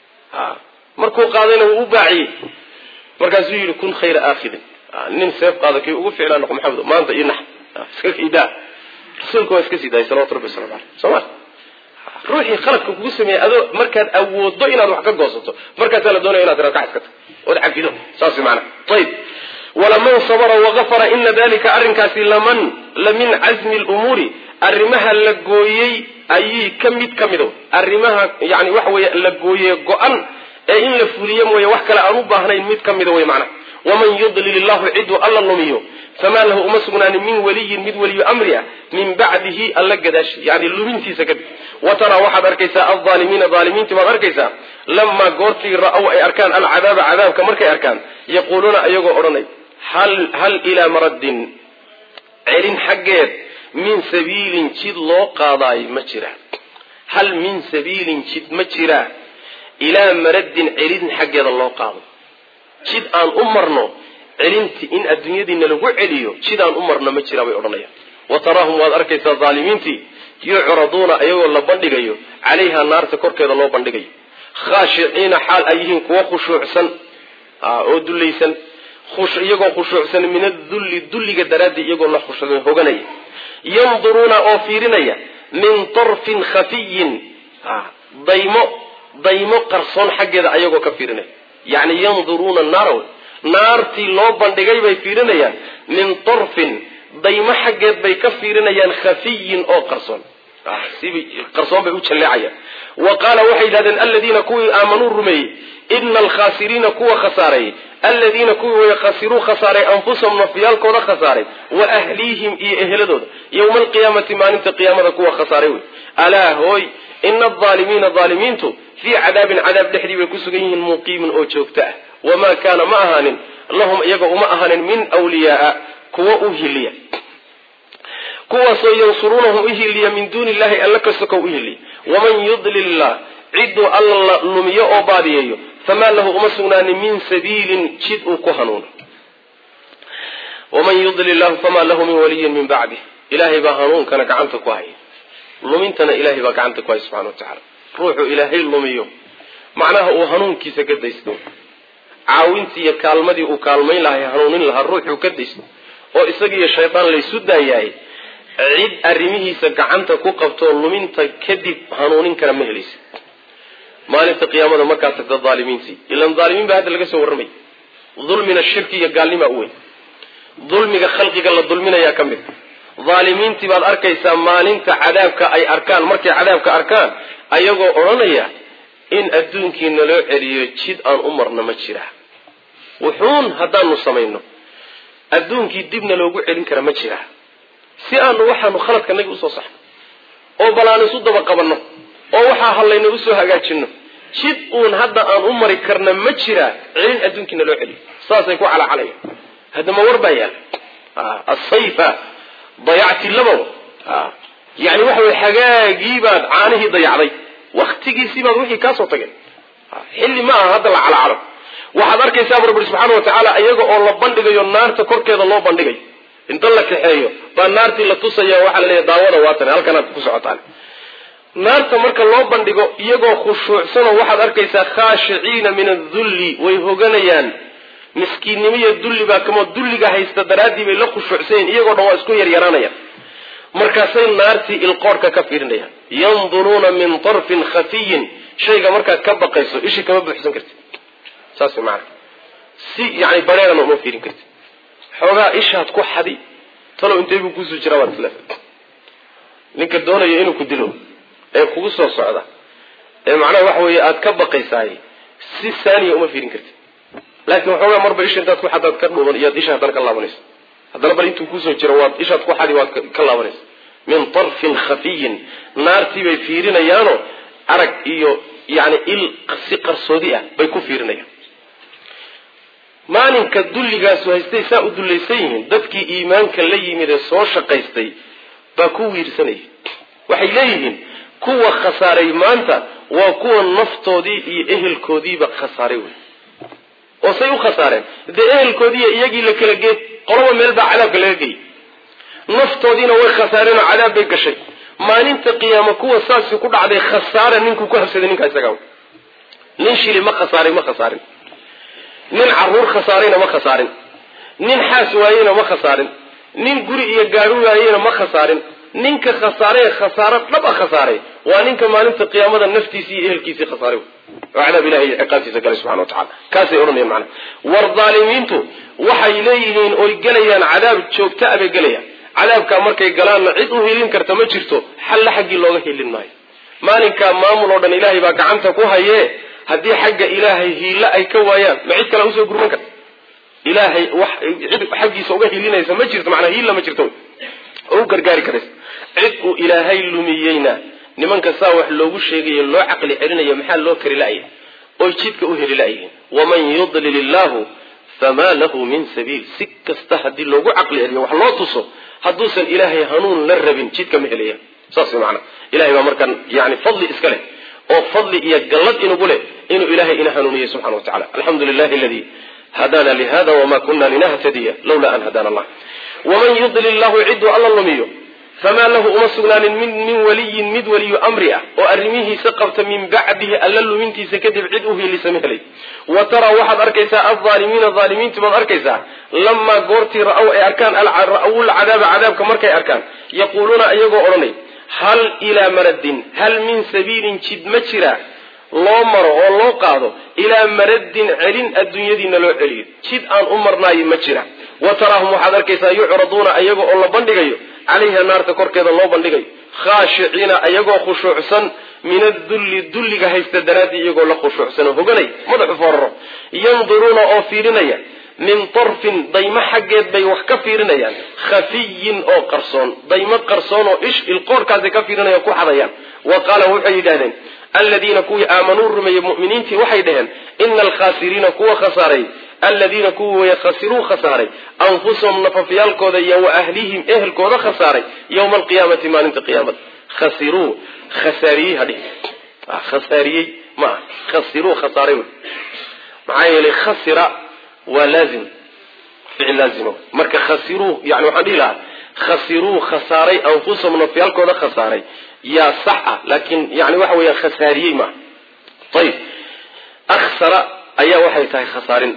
markuu qaadayna wuu u baaciyey markaasuu yidhi kun khayra aakhidin nin seef qaada kii ugu ficlaa noqo maxamed maanta iyo nax iska kiidaa rasuulku waa iska sii daayay salawatu rabbi wasalaamu caleyh soo ma ruuxii khaladka kugu sameeyey adoo markaad awooddo inaad wax ka goosato markaasaa la doonaya inaad rakac iska tagto ood cafido saas macna ayib walaman sabara wagafara ina dalika arrinkaasi laman la min cazmi lumuuri arrimaha la gooyey ayay ka mid ka mido arrimaha yani waxa weeye la gooyey go-an ee in la fuliyo mooye wax kale aan u baahnayn mid ka mida wey macna waman yudlil illahu ciduu alla lumiyo famaa lahu uma sugnaanin min waliyin mid waliyu amri ah min bacdihi alla gadaashi yani lumintiisa kadib wataraa waxaad arkaysaa alaalimiina aalimiintii baad arkaysaa lamaa goortii ra-ow ay arkaan alcadaaba cadaabka markay arkaan yaquuluuna ayagoo odhanay hal hal ilaa maraddin celin xaggeed min sabiilin jid loo qaadaayo ma jira hal min sabiilin jid ma jira ilaa maraddin celin xaggeeda loo qaado jid aan u marno celinti in adduunyadiina lagu celiyo jid aan u marno ma jira bay odhanayaan wataraahum waad arkaysaa aalimiintii yucraduuna ayagoo la bandhigayo calayha naarta korkeeda loo bandhigayo khaashiciina xaal ay yihiin kuwo khushuucsan oo dulaysan iyagoo khushuucsan min adulli dulliga daraadii iyagoo la hoganaya yanduruuna oo fiirinaya min tarfin khafiyin daymo daymo qarsoon xaggeeda ayagoo ka fiirinaya yani yanduruuna naara naartii loo bandhigay bay fiirinayaan min tarfin daymo xaggeed bay ka fiirinayaan khafiyin oo qarsoon qarsoon bay u jalleecayaan wa qaala waxay yidhahdeen aladiina kuwii aamanuu rumeeyey ina alkhaasiriina kuwa khasaareeyey aladiina kuwii way khasiruu khasaaray anfusahum nafyaalkooda khasaaray wa ahliihim iyo eheladooda yowma alqiyaamati maalinta qiyaamada kuwa khasaaray wey alaa hooy ina alaalimiina aalimiintu fii cadaabin cadaab dhexdii bay ku sugan yihiin muqiimin oo joogto ah wamaa kaana ma ahaanin lahum iyaga uma ahaanin min wliyaaa kuwa u hiliya kuwaasoo yansuruunahum u hiliya min duuni illahi alla kastokow u hiliya waman yudlil illah ciduu alla lumiyo oo baadiyeeyo famaa lahu uma sugnaanin min sabiilin jid uu ku hanuuno waman yudlil illahu famaa lahu min waliyin min bacdih ilaahay baa hanuunkana gacanta ku haya lumintana ilaahay baa gacanta ku haya subxana watacaala ruuxuu ilaahay lumiyo macnaha uu hanuunkiisa ka daysto caawintii iyo kaalmadii uu kaalmayn lahay hanuunin lahaa ruuxuu ka daysto oo isagiiyo shaydaan laysu daayaay cid arrimihiisa gacanta ku qabtoo luminta kadib hanuunin kara ma helaysa maalinta qiyaamada markaa tagta aalimiintii ilan aalimiin baa hadda laga soo warramay dulmina shirki iyo gaalnimaa u weyn dulmiga khalqiga la dulminayaa ka mid aalimiintii baad arkaysaa maalinta cadaabka ay arkaan markay cadaabka arkaan ayagoo odhanaya in adduunkiina loo celiyo jid aan u marna ma jira wuxuun haddaanu samayno adduunkii dibna loogu celin kara ma jira si aanu waxaanu khaladkanagi usoo saxno oo bal aan isu daba qabanno oo waxaa hallayna usoo hagaajino jid uun hadda aan u mari karna ma jira celin adduunkiina loo celiyo saasay ku calaacalayaan haddama war baa yaala asayfa dayacti labow yani waxa wey xagaagii baad caanihii dayacday waktigiisii baad wixii kaasoo tageen xilli ma aha hadda la calacalo waxaad arkaysaa rabbi subxaana watacaala iyaga oo la bandhigayo naarta korkeeda loo bandhigayo inta la kaxeeyo baa naartii la tusaya waxaa la leeyahay daawada waatan halkanaad ku socotaan naarta marka loo bandhigo iyagoo khushuucsanoo waxaad arkaysaa khaashiciina min adulli way hoganayaan miskiinnimo iyo dulli baa kamoo dulliga haysta daraaddii bay la khushuucsanyiin iyagoo dhan waa isku yaryaraanayaan markaasay naartii ilqoorhka ka fiirinayaan yanduruuna min tarfin khafiyin shayga markaad ka baqayso ishii kama buuxsan kartid saas maana si yani bareerana uma fiirin kartid xoogaa ishaad ku xadi talow intay buu kusoo jiraa waad isle ninka doonaya inuu ku dilo ee kugu soo socda ee macnaha waxa weeye aad ka baqaysaay si saaniya uma fiirin kartid laakiin waxoogaa marba isha intaad ku xadaad ka dhuuban iyaad isha haddana ka laabanayso haddana bal intuu kusoo jiro waad ishaad ku xadi waad ka laabanaysa min tarfin khafiyin naartii bay fiirinayaano arag iyo yani il si qarsoodi ah bay ku fiirinayaan maalinka dulligaasu haystay saa u dullaysan dadkii iimaanka la yimid ee soo shaqaystay baa ku wiirsanayay waxay leeyihiin kuwa khasaaray maanta waa kuwa naftoodii iyo ehelkoodiiba khasaaray wey oo say u khasaareen dee ehelkoodii iyagii la kala geey qoloba meel baa cadaabka laga geeyey naftoodiina way khasaareen oo cadaab bay gashay maalinta qiyaama kuwa saasi ku dhacday khasaara ninkuu ku habsaday ninkaa isagaa nin shili ma khasaaray ma khasaarin nin caruur khasaarayna ma khasaarin nin xaas waayeyna ma khasaarin nin guri iyo gaari waayeyna ma khasaarin ninka khasaaray khasaaro dhab ah khasaaray waa ninka maalinta qiyaamada naftiisa iyo ehelkiisa khasaaray oo cadaab ilaahay ciqaabtiisa galay subxaanahu wa tacaala kaasay odhanayaan macnaha war dhaalimiintu waxay leeyihiin oy gelayaan cadaab joogta ah bay gelayaan cadaabkaa markay galaanna cid u helin karta ma jirto xalla xaggii looga helin maayo maalinkaa maamul oo dhan ilaahay baa gacanta ku hayee haddii xagga ilaahay hiilo ay ka waayaan ma cid kale usoo gurman karta ilaahay wax cid xaggiisa uga hilinaysa ma jirto macnaa hiilla ma jirto oo u gargaari karaysa cid uu ilaahay lumiyeyna nimanka saa wax loogu sheegayo loo caqli celinayo maxaa loo kari la'aya oo jidka u heli la'yihiin waman yudlil illaahu famaa lahu min sabiil si kasta haddii loogu caqli celiyo wax loo tuso hadduusan ilaahay hanuun la rabin jidka ma helaya saas way macnaa ilahay baa markaan yani fadli iska leh oo fadli iyo gallad inugu leh inuu ilaahay ina hanuuniyey subxana wa tacala alxamdu lilahi aladi hadana lihada wama kuna linahtadiya lawla an hadana allah waman yudlil illahu ciduu alla lumiyo famaa lahu uma sugnaanin min min waliyin mid waliyu amri ah oo arrimihiisa qabta min bacdihi alla lumintiisa kadib cid u hiilisa ma helay wa taraa waxaad arkaysaa alaalimiina aalimiinti baad arkaysaa lamaa goortii ra-w ay arkaan alcadaaba cadaabka markay arkaan yaquuluuna iyagoo odhanay hal ilaa maradin hal min sabiilin jid ma jira loo maro oo loo qaado ilaa maradin celin adduunyadiina loo celiyo jid aan u marnaayo ma jira wa taraahum waxaad arkaysaa yucraduuna ayaga oo la bandhigayo calayha naarta korkeeda loo bandhigayo khaashiciina ayagoo khushuucsan min adulli dulliga haysta daraadii iyagoo la khushuucsan oo hoganay madaxu fooraro yanduruuna oo fiirinaya min tarfin daymo xaggeed bay wax ka fiirinayaan khafiyin oo qarsoon daymo qarsoon oo ish ilqoorkaasay ka fiirinayaan ku xadayaan wa qaala waxay yidhahdeen aladiina kuwii aamanuu rumeeyey mu'miniintii waxay dhaheen ina alkhaasiriina kuwa khasaaray aladiina kuwa way khasiruu khasaaray anfusahum nafafyaalkooda iyo wa ahlihim ehelkooda khasaaray yowma alqiyaamati maalinta qiyaamada khasiruu khasaariyey hadhi khasaariyey ma khasiruu khasaaray maxaa yeelay khasira waa laazim ficil laazimo marka khasiruu yani waxaan dhihi lahaa khasiruu khasaaray anfusahum nafyaalkooda khasaaray yaa sax ah laakiin yani waxa weeyaan khasaariyey maaha ayib akhsara ayaa waxay tahay khasaarin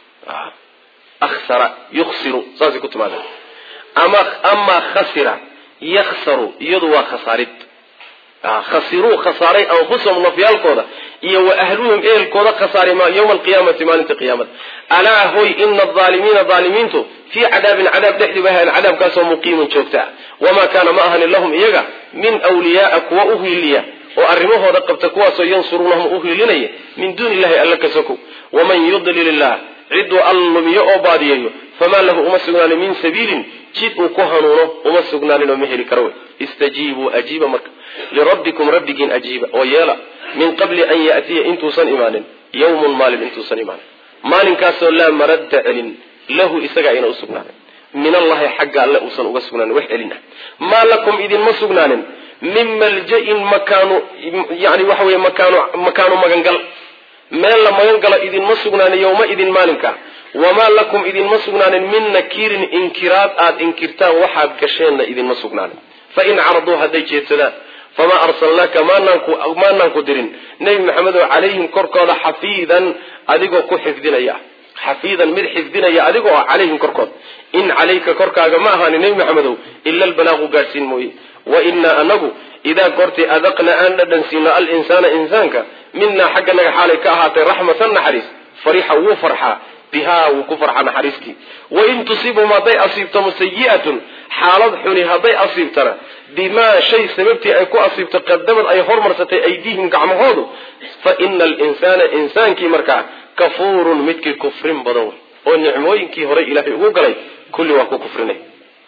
akhsara yuksiru saasay ku timaada ama amaa khasira yaksaru iyadu waa khasaarid khasiruu khasaaray anfusahum nafyaalkooda iyo wa ahluhum ehelkooda khasaaray yawma alqiyaamati maalinta qiyaamada alaa hoy ina alaalimiina aalimiintu fii cadaabin cadaab dhexdii bay ahayn cadaabkaasoo muqiimin joogta ah wamaa kaana ma ahanin lahum iyaga min wliyaaa kuwa u hiiliya oo arrimahooda qabta kuwaasoo yansuruunahum u hiilinaya min duuni illahi alla ka sokow waman yudlil illah ciduu alla lumiyo oo baadiyeeyo famaa lahu uma sugnaanin min sabiilin jid uu ku hanuuno uma sugnaanin oo ma heli karo wey istajiibuu ajiiba marka lirabbikum rabbigiin ajiiba oo yeela min qabli an ya'tiya intuusan imaanin yawmun maalin intuusan imaanin maalinkaasoo laa maradda celin lahu isaga ayna u sugnaanin min allahi xagga alle uusan uga sugnaanin wax celin ah maa lakum idinma sugnaanin min malja-in makaanu yani waxa weye makaanu makaanu magangal meel la magan galo idinma sugnaanin yowma idin maalinka wamaa lakum idinma sugnaanin min nakiirin inkiraad aada inkirtaan waxaad gasheenna idinma sugnaanin fain caraduu hadday jeedsadaan famaa arsalnaaka maanaan ku dirin nebi maxamedo calayhim korkooda xafiidan adigoo ku xifdinaya xafiidan mid xifdinaya adigoo ah calayhim korkooda in calayka korkaaga ma ahaanin nebi maxamedow ila albalaaqu gaadhsiin mooye wa inaa anagu idaa goortay adaqna aan dhadhansiino alinsaana insaanka minaa xagga naga xaalay ka ahaatay raxmatan naxariis farixa wuu farxaa bihaa wuu ku farxaa naxariistii wain tusibhum hadday asiibtamo sayi'atun xaalad xuni hadday asiibtana bimaa shay sababtii ay ku asiibto qadamad ay hormarsatay aydiihim gacmahoodu fa ina alinsaana insaankii markaa kafuurun midkii kufrin badan wey oo nicmooyinkii hore ilaahay ugu galay kulli waa ku kufrinay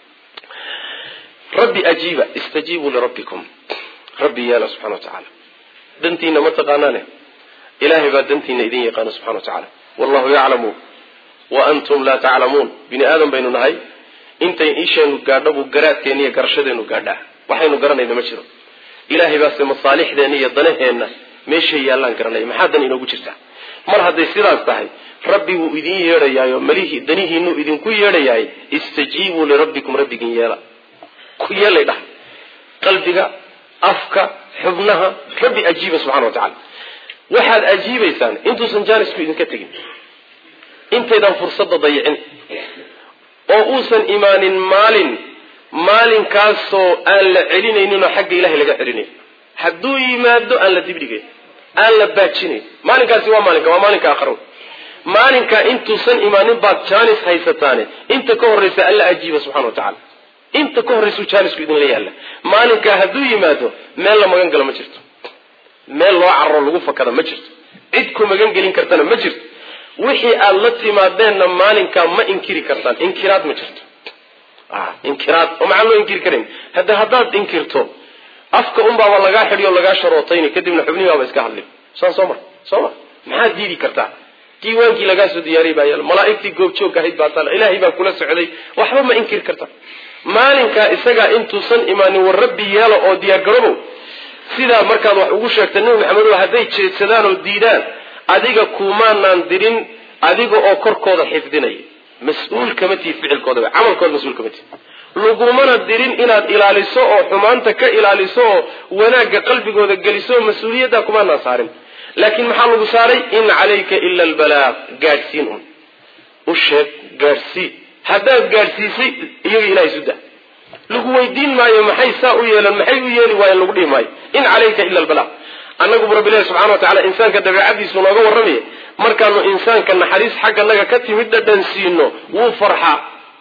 rabbi ajiiba istajiibuu lirabbikum rabbi yeela subxana wa tacaala dantiina ma taqaanaane ilaahay baa dantiina idin yaqaana subxana wa tacaala wallahu yaclamu وأنتم لا تعلمون بني آدم بين نهي انت إيشان قادبوا قرات كينية قرشدين قادا وحين قرنا إذا مشروا إلهي بس مصالح دينية ضنهينا ماشي يالان قرنا ما حدا إنه بجرتا مر هذا السيراز تاعي ربي وإذين يريا يوم مليه دنيه إنه إذين كل يريا استجيبوا لربكم ربكم يلا كل يلا ده قلبك أفك حضنها ربي أجيب سبحانه وتعالى واحد أجيب إنسان أنتوا سنجالس في إذن كتجين أنت إذا فرصة ضيعين أوسن إيمان مال مال كاسو أن لعلين إننا حق إله لقى عليني حدو يمادو أن لا تبريك أن لا باتشيني مال كاسو ومالك ومالك آخرون مال كا أنتوا سن إيمان باتشانس هيستاني أنت كهرس ألا أجيب سبحانه وتعالى أنت كهرس وشانس في إذن الله يلا مال كا حدو يمادو ما لا مجنقل ما جرت ما الله عرّ الوقوف كذا ما جرت عدكم مجنقلين كرتنا ما جرت وحي التي ما بيننا مالك ما إنكري كرتان إنكرات ما جرت آه إنكرات ومعنى إنكر كريم هذا هذا إنكرته أفك أمبا ولا جاحد ولا جاش روتين كده من حبني وابس كهلب صار صمر صمر ما حد يدي كرتان كيوان كي لجاس دياري بايل ملائكتي جوب شو كهيد باطل إلهي بكل سعدي وحبا ما إنكر كرتان مالك إسقى أنتو صن إيمان والرب يلا أو دياجربو سيدا مركز وحوشك تنو محمد وهذي شيء سدان وديدان أديك كومان ناندرين أديك أو كركوض حفظني مسؤول كمتي فعل كوض عمل كوض مسؤول كمتي لقومنا الدرين إن إلى لسوء حمانتك إلى لسوء وناق قلبك وذا جلسوء مسؤولية دا كمان نصارين لكن محل بصاري إن عليك إلا البلاغ قارسينهم وشهد قارسي هذا قارسيسي يجي إلى يسوده لقوا يدين ما يمحي ساوية للمحي ويالي ويالي ماي إن عليك إلا البلاغ أنك برب الله سبحانه وتعالى إنسان كدبع عبدي سنوه ورميه مركانه إنسان كان حريص حق الله كتي مدة دنسينه وفرحة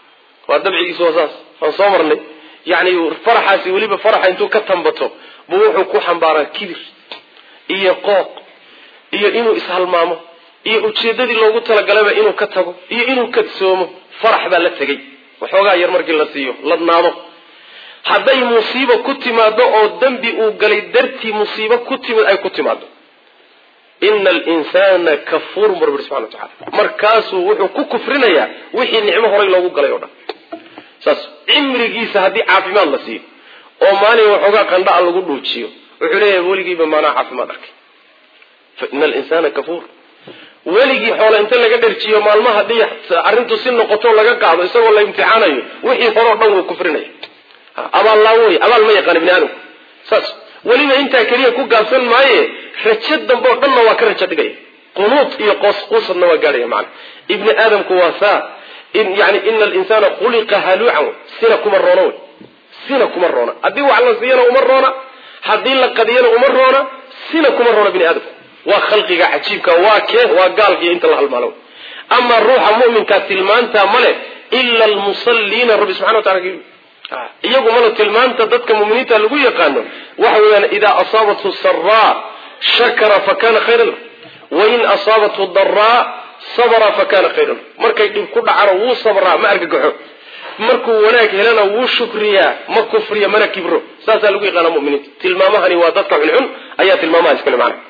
ودبعي سواساس فنصامرني يعني فرحة سيولي بفرحة انتو كتنبطو بوحو كوحن بارا كبير إيا قوق إيا إنو إسهال مامو إيا أتشدد اللو قلت لقلبا إنو كتبو إيا إنو كتسومو فرح بالتقي وحوغا يرمرك اللسيو لدنامو hadday musiibo ku timaado oo dambi uu galay dartii musiibo ku timid ay ku timaado inna al-insana kafur rabbi subhanahu wa ta'ala markaasuu wuxuu ku kufrinayaa wixii nicmo horay loogu galay oo dhan saas imrigiisa hadii caafimaad la siiyo oo maalin waxoogaa qandha lagu dhuujiyo wuxuu leeyahay weligiiba maana caafimaad arkay fa inna al-insana kafur weligii xoolo inta laga dharjiyo maalmaha hadii arrintu si noqoto laga qaado isagoo la imtixaanayo wixii hore oo dhan uu kufrinaya أبا الله وي أبا ما يقان ابن آدم ساس ولما انت كريه كو قابسان مايه رجد دنبو دلنا واكر رجد قاية قنوط إيا قوس قوس النوا قاريه معنا ابن آدم كواسا إن يعني إن الإنسان خلق هلوعا سنة كمرونا سنة كمرونا أديو على سينا أمرونا حدين لقدينا أمرونا سنة كمرونا ابن آدم وخلقك عجيبك واكيه وقالك انت الله المالون أما الروح المؤمن كتلمان تامله إلا المصلين الرب سبحانه وتعالى iyagu mana tilmaanta dadka muuminiinta lagu yaqaano waxa weeyaan ida asaabathu sarra shakara fa kana khayran wa in asaabathu darra sabara fa kana khayran markay dib ku dhacaro wuu sabraa ma argagaxo markuu wanaag helana wuu shukriya ma kufriya mana kibro saasa lagu yaqaano muuminiinta tilmaamahani waa dadka xun ayaa tilmaamaha iska macna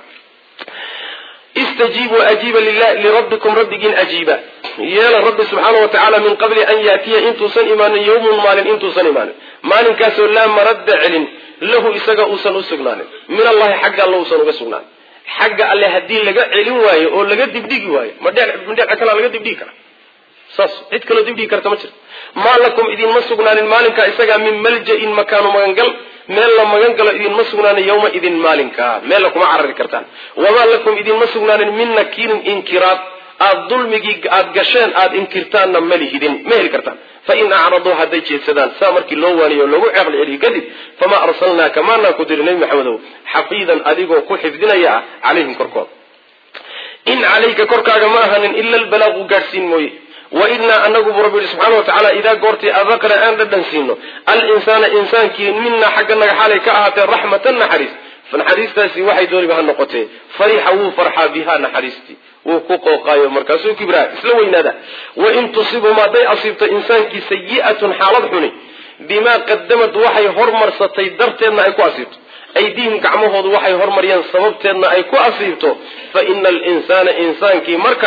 استجيبوا أجيب لله لربكم ربكين أجيبا يا رب سبحانه وتعالى من قبل أن يأتي انتو سن إيمان يوم مال انتو سن إيمان مال كاسو لا مرد علم له إساق أوسن أسقنان من الله حق الله أوسن أسقنان حق الله هدين لقى علم واي أو لقى دبديك واي من دين أكلا لقى دبديك ساس عد كلا دبديك رتمتر ما لكم إذن مسقنان المال كإساق من ملجأ مكان مغنقل meel la magan galo idin ma sugnaan yawma idin maalinka meel la kuma carari kartaan wama lakum idin ma sugnaan min nakirin inkirat aad dulmigi aad gasheen aad inkirtaan ma lihidin ma heli kartaan fa in a'radu haday jeedsadaan saa markii loo waaniyo lagu aqli celiyo kadib fama arsalnaka ma na kudirnay maxamedow xafiidan adigoo ku xifdinaya calayhim korkood in calayka korkaaga ma ahanin illa albalagu gaarsiin mooye وإنا أنقب ربي سبحانه وتعالى إذا قرتي أذكر أن ردنسينه الإنسان إنسان كي منا حقنا حالي كأهات رحمة نحريس فنحريس تاسي وحي دوري بها النقطة فريحة وفرحة بها نحريستي وكوكو قاية مركزو كبراء سلوين هذا وإن تصيبوا ما دي أصيبت إنسان كي سيئة حالة حني بما قدمت وحي هرمر ستيدرتنا أيكو أصيبت أيديهم كعمه وحي هرمر ينصببتنا أيكو أصيبته فإن الإنسان إنسان كي مركا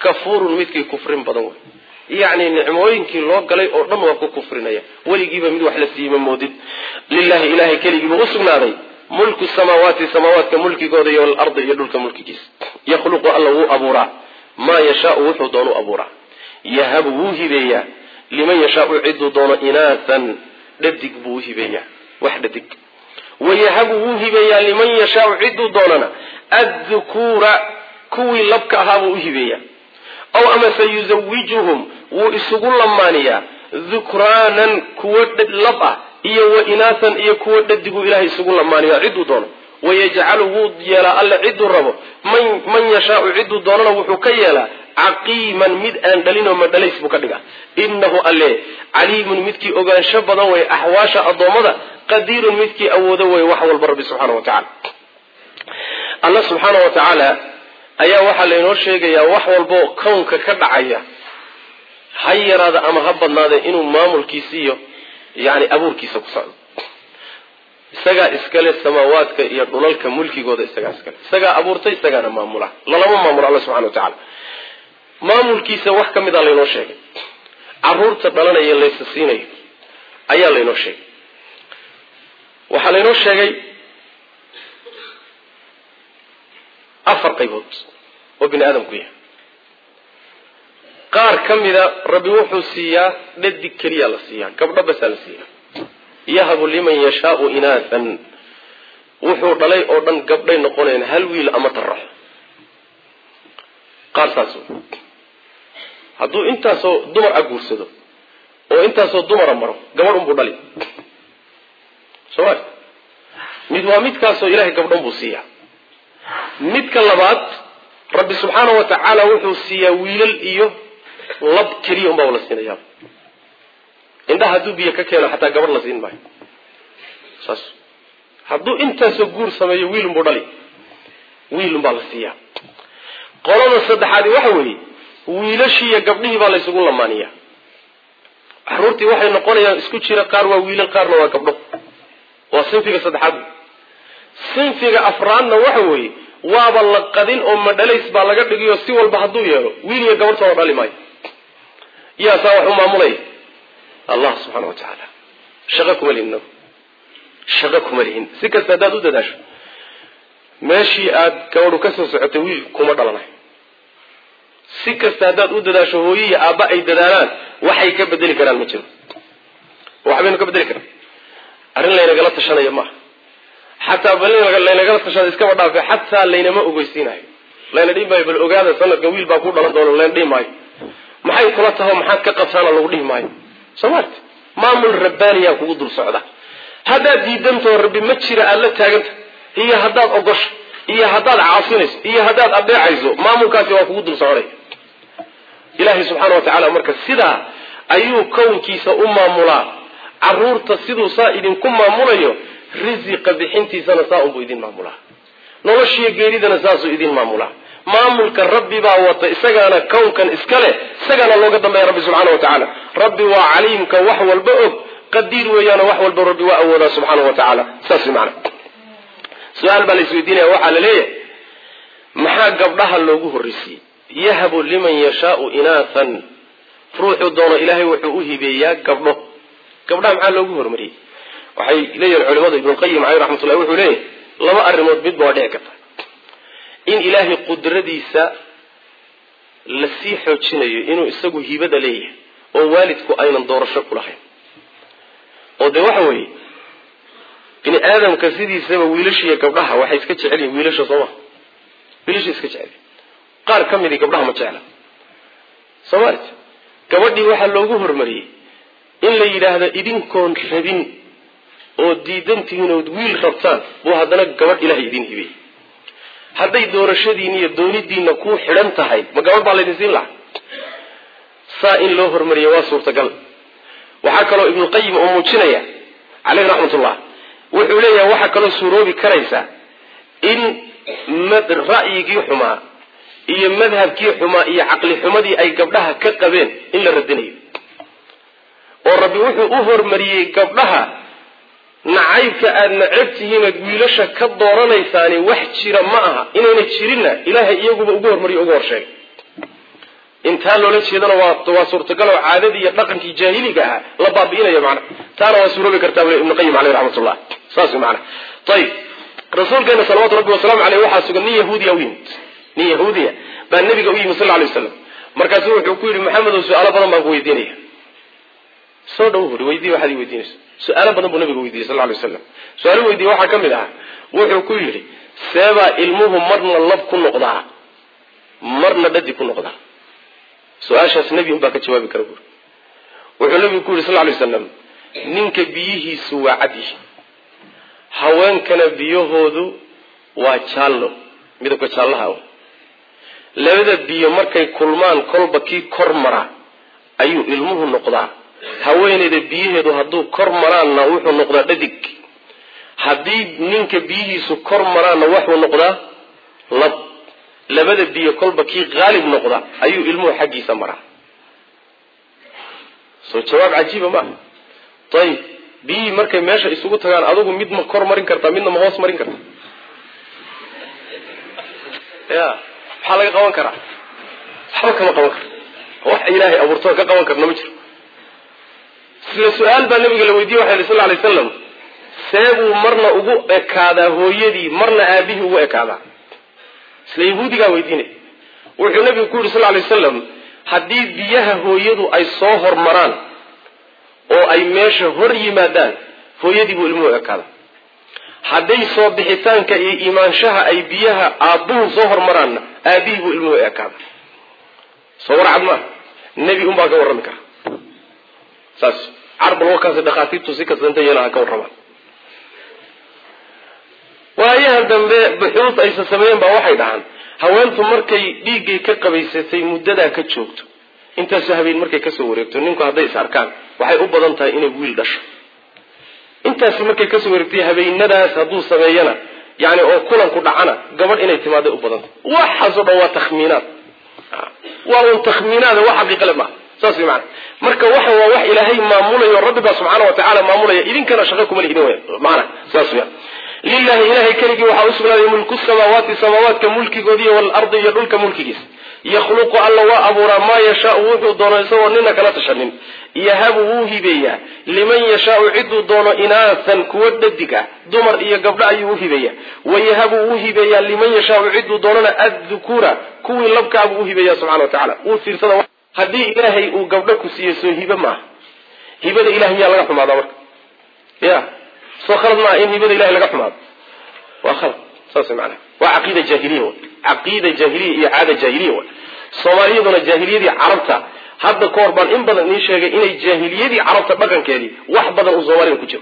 kafurun midkii kufrin badan way يعني نعموينكي لو غلي او دن waa ku kufrinaya waligiiba mid wax la siiyay moodid lillahi ilahi kaligi buu sugnaaday mulku samawati samawati mulkigooda iyo al-ardh iyo dhulka mulkigiis yakhluqu allahu abura ma yashaa wuxuu doono abura yahabu wuhibeya liman yashaa cidu doono inathan dadig buu hibeya wax dadig wayahabu wuhibeya liman yashaa cidu doonana adh-dhukura kuwi labka ahaa buu hibeya أو أما سيزوجهم وإسقوا لمانيا ذكرانا كود لبا إيه وإناثا إيه كود دقوا إلهي إسقوا لمانيا عدوا دون ويجعله يلا ألا عدوا الرب من من يشاء عدوا دون وحكيلا عقيما مد أن دلنا ومدليس بكدقة إنه ألا عليم مدكي أجان شبضا وأحواش الضمضة قدير مدكي أوذا ويوحو البرب سبحانه وتعالى الله سبحانه وتعالى ayaa waxa la inoo sheegaya wax walba koonka ka dhacaya hayraada ama habadnaada inuu maamulkiisa iyo yaani abuurkiisa ku socdo isaga iskale samaawaadka iyo dhulalka mulkigooda isaga iskale isaga abuurtay isagana maamula lalama maamula Allah subhanahu wa ta'ala maamulkiisa wax kamid ah la inoo sheegay aruurta dhalanaya la siinayo ayaa la inoo sheegay waxa la inoo sheegay afar qaybood oo bini aadamku yahay qaar kamida rabbi wuxuu siiyaa dhadig kaliya la siiyaa gabdho bas la siiyaa yahabu liman yashaa'u inathan wuxuu dhalay oo dhan gabdhay noqoneen hal wiil ama tarax qaar saaso hadduu intaasoo dumar aguursado oo intaasoo dumar maro gabadh un buu dhali soo mid waa midkaasoo ilaahay gabdhan buu siiyaa midka labaad rabbi subhanahu wa ta'ala wuxuu siiyaa wiilal iyo lab kaliya uma wala siinaya inda haduu biyo ka keeno xataa gabar la siin maayo saas haduu inta soo guur sameeyo wiil umbu dhali wiil umba la siiyaa qolada saddexaad waxa weeye wiilashii iyo gabdhihii baa la isugu lamaaniyaa xaruurtii waxay noqonayaan isku jira qaar waa wiilal qaarna waa gabdho waa sinfiga saddexaad sinfiga afraadna waxa weeye waaba la qadin oo madhalays baa laga dhigiyo si walba haduu yeelo wiil iyo gabar soo dhali maayo yaa saa wax u maamulay Allah subhanahu wa ta'ala shaqakum linna shaqakum lihin si kasta dad u dadaasho meeshii aad gabadhu ka soo socotay wiil kuma dhalanayo si kasta dad u dadaasho hooyiye aaba ay dadaalaan waxay ka bedeli karaan ma jiro waxbaynu ka bedeli karaan arrin la inaga la tashanayo ma حتى بلنا لنا قال تشاد إسكاب دافع حتى لنا ما أقويسينه لنا دين باي بالأجادة سنة قويل باكور لنا دون لنا دين ماي ما حي كلتها ما حد كقصانا لو دين ماي سمعت ما من رباني يا كود الصعدة هذا ديدنت وربي متشر الله تاجت هي هذا أقش هي هذا عاصنس هي هذا أبدا عايزه ما مكافي وكود الصعدة إلهي سبحانه وتعالى مركز سدا أيو كون كيس أمة ملا عرور تصيدوا صائد كم ملايو رزق بحنتي سنة ساء بإذن معمولة نوشي جيدا نساس إذن معمولة معمولك ربي باوط إسجانا كون كان إسكاله سجانا الله قدام يا ربي سبحانه وتعالى ربي وعليمك وحو البؤب قدير ويانا وحو البرد وأولا سبحانه وتعالى ساسي معنا سؤال بالي سويدين يا وحال ليه محا قبلها اللوجه الرسي يهب لمن يشاء إناثا روح الدون إلهي وحوه بياك قبله قبلها محا اللوجه الرمري waxay leeyahay culimada ibn qayyim ay rahmatullahi wuxuu leeyahay laba arimood mid baa dhici karta in ilaahi qudradiisa la sii xoojinayo inuu isagu hibada leeyahay oo waalidku aynan doorasho ku lahayn oo de waxa weeye in aadamka sidiisaba wiilashiya gabdhaha waxay iska jecel yihiin wiilasha Soomaa wiilasha iska jecel qaar kamid ah gabdhaha ma jecla Soomaali gabadhii waxa loogu hormariyay in la yiraahdo idinkoon rabin oo diidantiin oo wiil rabtaan oo hadana gabadh ilaahay idin hibay haday doorashadiin iyo doonidiina ku xiran tahay ma gabadh baa la idin siin lahaa saa in loo hormariyo waa suurtagal waxa kale ibn qayyim oo muujinaya alayhi rahmatullah wuxuu leeyahay waxa kale suuroobi karaysa in mad ra'yigii xumaa iyo madhabkii xumaa iyo aqli xumadii ay gabdhaha ka qabeen in la radinayo oo rabbi wuxuu u hormariyay gabdhaha nacaybka aad nacabtihiin wiilasha ka dooranaysaani wax jira ma aha inayna jirinna ilaahay iyaguba ugu hormariyo ugu horsheegay intaa loola jeedana waa waa suurtagal oo caadadii iyo dhaqankii jaahiliga ah la baabi'inayo macna taana waa suuroobi kartaa ibn qayyim alayhi rahmatullah saas macna tayib rasuulkeena sallallahu rabbi wa sallam alayhi waxa sugan nin yahuudi awin nin yahuudiya baa nabiga u yimi sallallahu alayhi wasallam markaas wuxuu ku yiri maxamed su'aalo badan baan ku weydiinaya soo dhaw weydiiyo waxa ay weydiinayso su'aalo badan buu nabiga weydiiyay sallallahu alayhi wasallam su'aalo weydiiyo waxa kamid ah wuxuu ku yiri seeba ilmuhu marna lab ku noqdaa marna dhadi ku noqdaa su'aashaas nabi un baa ka jawaabi kara buur wuxuu nabigu ku yiri sallallahu alayhi wasallam ninka biyihiisu waa cadi haweenkana biyahoodu waa jaallo midabka jaallaha ah labada biyo markay kulmaan kolba kii kor mara ayuu ilmuhu noqdaa haweeneyda biyaheedu hadduu kor maraanna wuxuu noqdaa dhadig haddii ninka biyihiisu kor maraanna wuxuu noqdaa lab labada biyo kolba kii qaalib noqda ayuu ilmuhu xaggiisa maraa soo jawaab cajiiba ma tayib biyi markay meesha isugu tagaan adigu mid ma kor marin kartaa midna ma hoos marin kartaa ya maxaa laga qaban karaa waxba kama qaban karo wax ilaahay abuurtoo ka qaban karna ma jiro sila su-aal baa nabiga la weydiiyey waxa yidhi sal alay wasalam seebuu marna ugu ekaadaa hooyadii marna aabihii ugu ekaadaa isla yahuudigaa weydiinay wuxuu nabigu ku yidhi sal alay wasalam haddii biyaha hooyadu ay soo hormaraan oo ay meesha hor yimaadaan hooyadii buu ilmuhu ekaadaa hadday soo bixitaanka iyo imaanshaha ay biyaha aabbuhu soo hormaraanna aabihii buu ilmuhu ekaadaa soo warcad maa nebi unbaa ka warrami kara saas carbal wakaasi dhakhaatiirtu si kastanta yeelaha ka warramaan waayahan dambe buxuud aysa sameeyeen baa waxay dhahaan haweentu markay dhiiggay ka qabaysatay muddadaa ka joogto intaasoo habeen markay kasoo wareegto ninku hadday is arkaan waxay u badan tahay inay wiil dhasho intaasi markay kasoo wareegtay habeenadaas hadduu sameeyana yani oo kulanku dhacana gabadh inay timaaday u badan tahay waxaasoo dhan waa takhmiinaad waa un takhmiinaada wax xaqiiqale maaha saas way macana marka waxa waa wax ilaahay maamulayo rabbi baa subxaana wa tacaala maamulaya idinkana shaqo kuma lihidin wey macana saas weya lillahi ilahay keligii waxaa usugnaaday mulku samaawaati samaawaadka mulkigoodiiy waalardi iyo dhulka mulkigiisa yakhluqu alla waa abuuraa maa yashaau wuxuu doono isagoo nina kala tashanin yahabu wuu hibeeyaa liman yashaau ciduu doono inaasan kuwa dhadig ah dumar iyo gabdho ayuu u hibeeyaa wayahabu wuu hibeeyaa liman yashaau ciduu doonana addukuura kuwii labkaabuu u hibeeyaa subxana wa tacala uu fiirsada haddii ilaahay uu gabdho ku siiyo soo hibe maaha hibada ilahay miyaa laga xumaadaa marka ya soo khalad maaha in hibada ilahay laga xumaado waa khalad saas macnaha waa caqiida jaahiliya wey caqiida jaahiliya iyo caada jaahiliya wey soomaaliyaduna jaahiliyadii carabta hadda ka hor baan in badan idiin sheegay inay jaahiliyadii carabta dhaqankeedii wax badan uu soomaalida ku jiro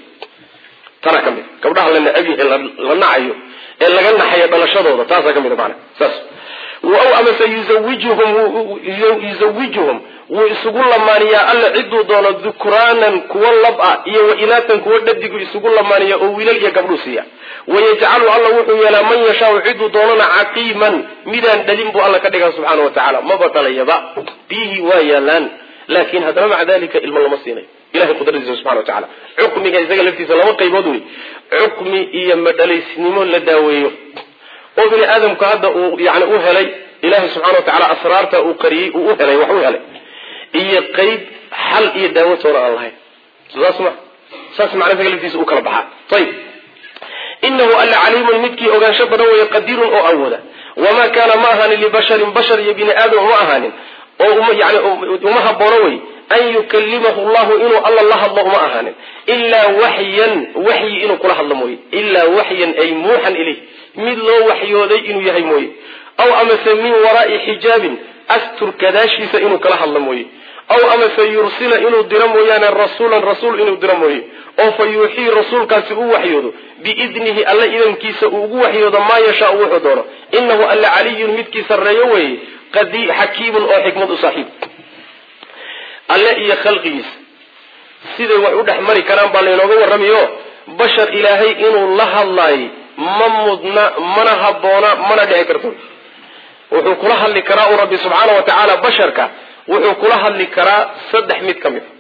tana ka mid gabdhaha la necab yahay la nacayo ee laga naxayo dhalashadooda taasaa ka mid macnaha saas aw amase yuzawijuhum yuzawijuhum wuu isugu lamaaniyaa alla ciduu doono dukraanan kuwa lab ah iyo wa inaatan kuwa dhadigu isugu lamaaniya oo wiilal iyo gabdhuu siiya wayajcalu alla wuxuu yeelaa man yashaau ciduu doonana caqiiman midaan dhalin buu alla ka dhigaa subxaana wa tacaala maba dhalayaba biyihii waa yaalaan laakin haddana maca dalika ilmo lama siinayo ilahay qudradiisa subxana wa tacala xukmiga isaga laftiisa laba qaybood wey xukmi iyo madhalaysnimo la daaweeyo oo bini aadamku hadda uu yani u helay ilaahay subxana wa tacala asraarta uu qariyey uu u helay wax u helay iyo qayb xal iyo daawo toona aan lahayn saas ma saas macna isaga laftiisa u kala baxaa ayib inahu alla caliimun midkii ogaansho badan weeye qadiirun oo awooda wamaa kaana ma ahaanin libasharin bashar iyo bini aadam uma ahaanin oo yani uma haboono wey an yukalimahu llahu inuu alla la hadlo uma ahaanin ilaa waxyan waxyi inuu kula hadlo mooye ilaa waxyan ay muuxan ilayh mid loo waxyooday inuu yahay mooye aw amase min waraai xijaabin astur gadaashiisa inuu kala hadlo mooye aw amase yursila inuu diro mooyaane rasuulan rasuul inuu diro mooye oo fa yuuxii rasuulkaasi u waxyoodo biidnihi alla idankiisa uu ugu waxyoodo maa yashaau wuxuu doono inahu alla caliyun midkii sarreeyo weeye xakiimun oo xikmad u saaxiib alle iyo khalqigiisa siday wax u dhex mari karaan baa laynooga warramayo bashar ilaahay inuu la hadlaayo ma mudna mana habboona mana dhici karto wuxuu kula hadli karaa u rabbi subxaana wa tacaala basharka wuxuu kula hadli karaa saddex mid ka mid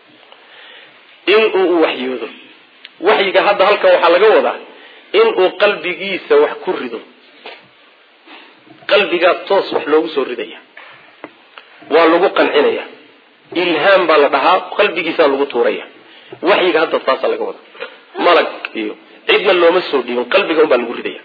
inuu u waxyoodo waxyiga hadda halkan waxaa laga wadaa inuu qalbigiisa wax ku rido qalbigaa toos wax loogu soo ridaya waa lagu qancinaya ilhaam baa la dhahaa qalbigiisa lagu tuuraya waxyiga hadda taasa laga wada malag iyo cidna looma soo dhiibin qalbiga un baa lagu ridaya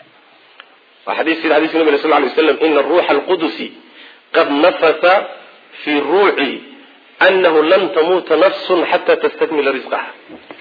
وحديث في حديث النبي صلى الله عليه وسلم إن الروح القدس قد نفث في روعي أنه لن تموت نفس حتى تستكمل رزقها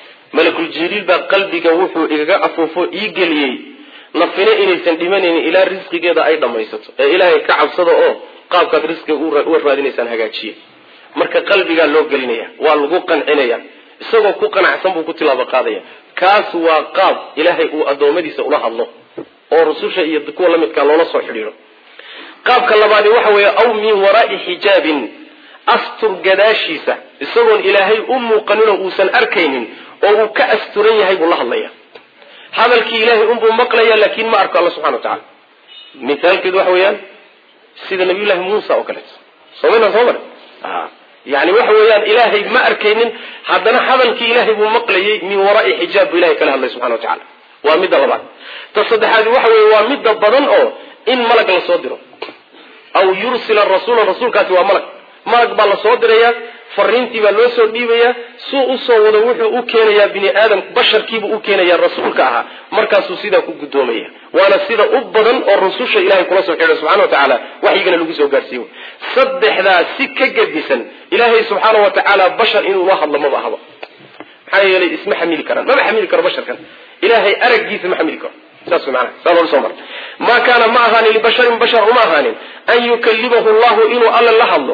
ملك الجليل بقلبك وحو إيجا أفوفو إيجلي نفنا إني سندمانين إلى رزق كذا أيضا ما يسطو إلهي كعب صدا أو قابك رزق ورادين إنسان هجاتشي مركا قلبك لو قلنيا والغوقا عنيا سوى كوقا عسان بكتلا بقاضيا كاس وقاب إلهي وأدومدي سأولها الله oo rususha iyo kuwa la midka loola soo xiriiro qaabka labaad waxa weeye aw min wara'i hijabin astur gadaashiisa isagoon ilaahay u muuqanin oo uusan arkaynin oo uu ka asturan yahay buu la hadlaya hadalkii ilaahay un buu maqlaya laakiin ma arko Allah subhanahu wa ta'ala mithaalkeedu waxa weeyaan sida nabiyullaahi Muusa oo kale soomana soomana ah yani waxa weeyaan ilaahay ma arkaynin haddana hadalkii ilaahay buu maqlayay min wara'i hijab ilaahay kala hadlay subhanahu wa ta'ala waa mid labaad tasaddexaad waxa weeye waa mid badan oo in malag la soo diro aw yursila rasuula rasuulkaasi waa malag malag baa la soo diraya fariintii baa loo soo dhiibaya soo u soo wada wuxuu u keenayaa bini aadam basharkiiba u keenayaa rasuulka aha markaasuu sidaa ku gudoomaya waana sida u badan oo rususha ilaahay kula soo xidhay subxaanahu wa tacaala waxyigana lagu soo gaarsiiyo saddexdaa si ka gedisan ilaahay subxaanahu wa tacaala bashar inuu la hadlo maba ahaba maxaa yeelay isma xamili karaan maba xamili karo basharkan إلهي أرجيس محملكم ساسو معنا سألوا الصمر ما كان معها لبشر بشر ومعها أن يكلمه الله إنه ألا الله الله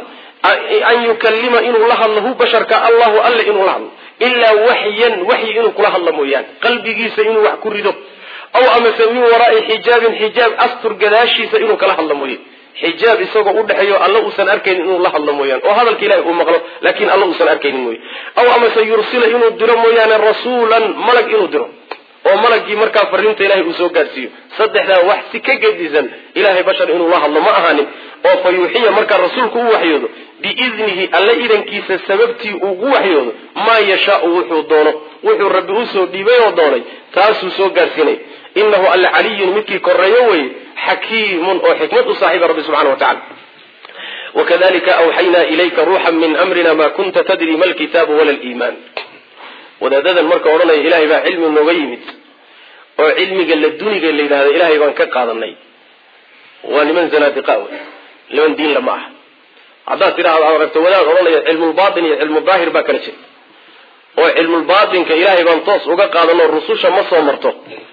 أن يكلم إنه الله الله بشر كالله ألا إنه الله إلا وحيا وحي إنه كله الله مويان قلبي جيس إنه وحكرده أو أما سمي وراء حجاب حجاب أستر جلاشي سإنه كله الله مويان حجاب يسوق أقول حيو الله أسن أركين إنه الله الله مويان وهذا الكلام هو مغلط لكن الله أسن أركين مويان أو أما سيرسل إنه درم مويان رسولا ملك إنه درم oo malagii markaa fariinta ilaahay uu soo gaarsiiyo saddexda wax si ka gedisan ilaahay bashar inuu la hadlo ma ahaanin oo fayuuxiya markaa rasuulku uu waxyoodo biidnihi alla idankiisa sababtii uu ugu waxyoodo maa yashaau wuxuu doono wuxuu rabbi u soo dhiibay oo doonay taasuu soo gaarsiinay innahu alla caliyun midkii korreeyo weye xakiimun oo xikmad u saaxiiba rabbi subxana wa tacala وكذلك أوحينا إليك روحا من أمرنا ما كنت تدري ما الكتاب ولا الإيمان wadaadadan marka oranay ilaahay baa cilmi nooga yimid oo cilmiga la duniga la yiraahdo ilaahay baan ka qaadanay waa niman zanaadiqa ah liman diin lama ah hada tiraahdo aragto wadaad oranay cilmu baatin iyo cilmu daahir baa kala jira oo cilmu baatinka ilaahay baan toos uga qaadano rususha ma soo marto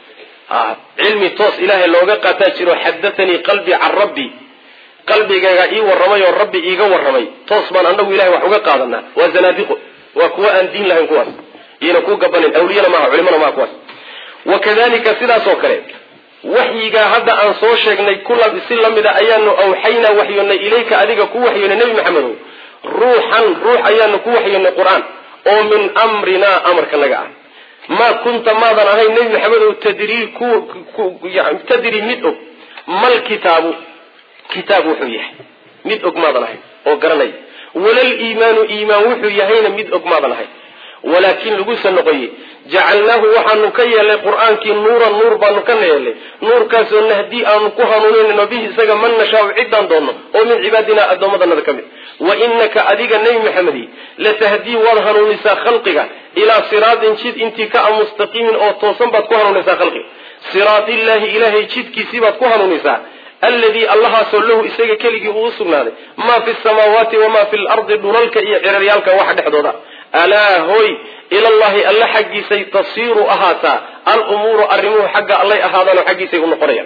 ah cilmi toos ilaahay looga qaataa jiro xadathani qalbi can rabbi qalbigayga ii waramay oo rabbi iiga waramay toos baan anagu ilaahay wax uga qaadanaa waa zanaadiqo waa kuwa aan diin lahayn kuwaas ينكو قبل أولياء ما علمنا ما كواس وكذلك سيدا سوكري وحيغا هذا أن صوشيغني كل بسلم إذا أيانو أوحينا وحيونا إليك أذيك كو وحيونا نبي محمد روحا روح أيانو كو وحيونا القرآن ومن أمرنا أمر كنغا ما كنت ماذا نهي نبي محمد تدري كو, كو يعني تدري مدعو ما الكتاب كتاب وحيه مدعو ماذا نهي وقرني ولا الإيمان إيمان وحيهين مدعو ماذا نهي ولكن لقوس النقي جعلناه وحن كي القرآن كي نورا نور بانكنا نور كاس نهدي أن كهنون نبيه سجى من نشاء عدا ضمن ومن عبادنا الضمضنا الكمل وإنك أديك النبي محمدي لتهدي ورهن نساء خلقك إلى صراط شد انتكاء مستقيم أو توصم بتكهن نساء خلقك صراط الله إلهي شد كسبت كهن نساء الذي الله سله إسجى كلي وصلنا ما في السماوات وما في الأرض دونك إعريالك واحد حدودا ألا هوي إلى الله ألا حقي سيتصير أهاتا الأمور أرموه حق الله أهادا حقي سيكون قريا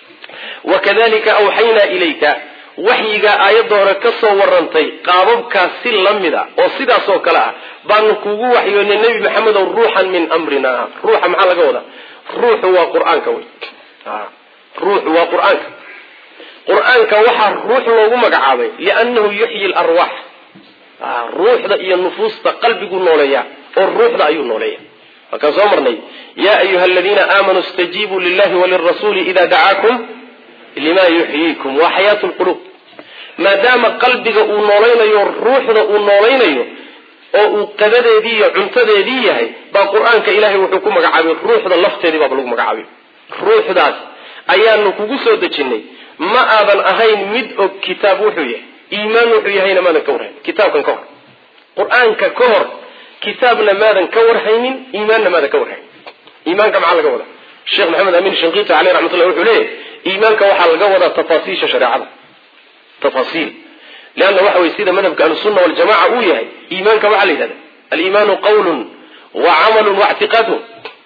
وكذلك أوحينا إليك وحيقا آيات دورة كسو ورنتي قاببك سلمدا وصدا سوكلا بانكوغو وحيون النبي محمد روحا من أمرنا روحا محالا قولا روح هو قرآن كوي روح هو قرآن قرآن كوحا روح وغمك عابي لأنه يحيي الأرواح الروح ذا إيا النفوس قلبك النولية والروح ذا أيو النولية فكذا يا أيها الذين آمنوا استجيبوا لله وللرسول إذا دعاكم لما يحييكم وحياة القلوب ما دام قلبك النولين والروح ذا النولين وقدد يدي عمتد يدي بقرآن كإلهي وحكومك عابي الروح ذا اللفت يدي بابلوك عابي الروح ذا أيان نكوكو سودة جني ما آذن أهين مدعو كتاب وحيه iimaan wuxuu yahayna maadan ka warhayn kitaabkan ka hor qur-aanka ka hor kitaabna maadan ka warhaynin iimaanna maadan ka warhayn iimaanka maxaa laga wadaa sheekh maxamed amiin shinqiiti caleyh raxmatullah wuxuu leeyahy iimaanka waxaa laga wadaa tafaasiisha shareecada tafaasiil leanna waxa weye sida madhabka ahlusunna waljamaca uu yahay iimaanka waxaa la yidhahda aliimaanu qawlun wa camalun waictiqaadun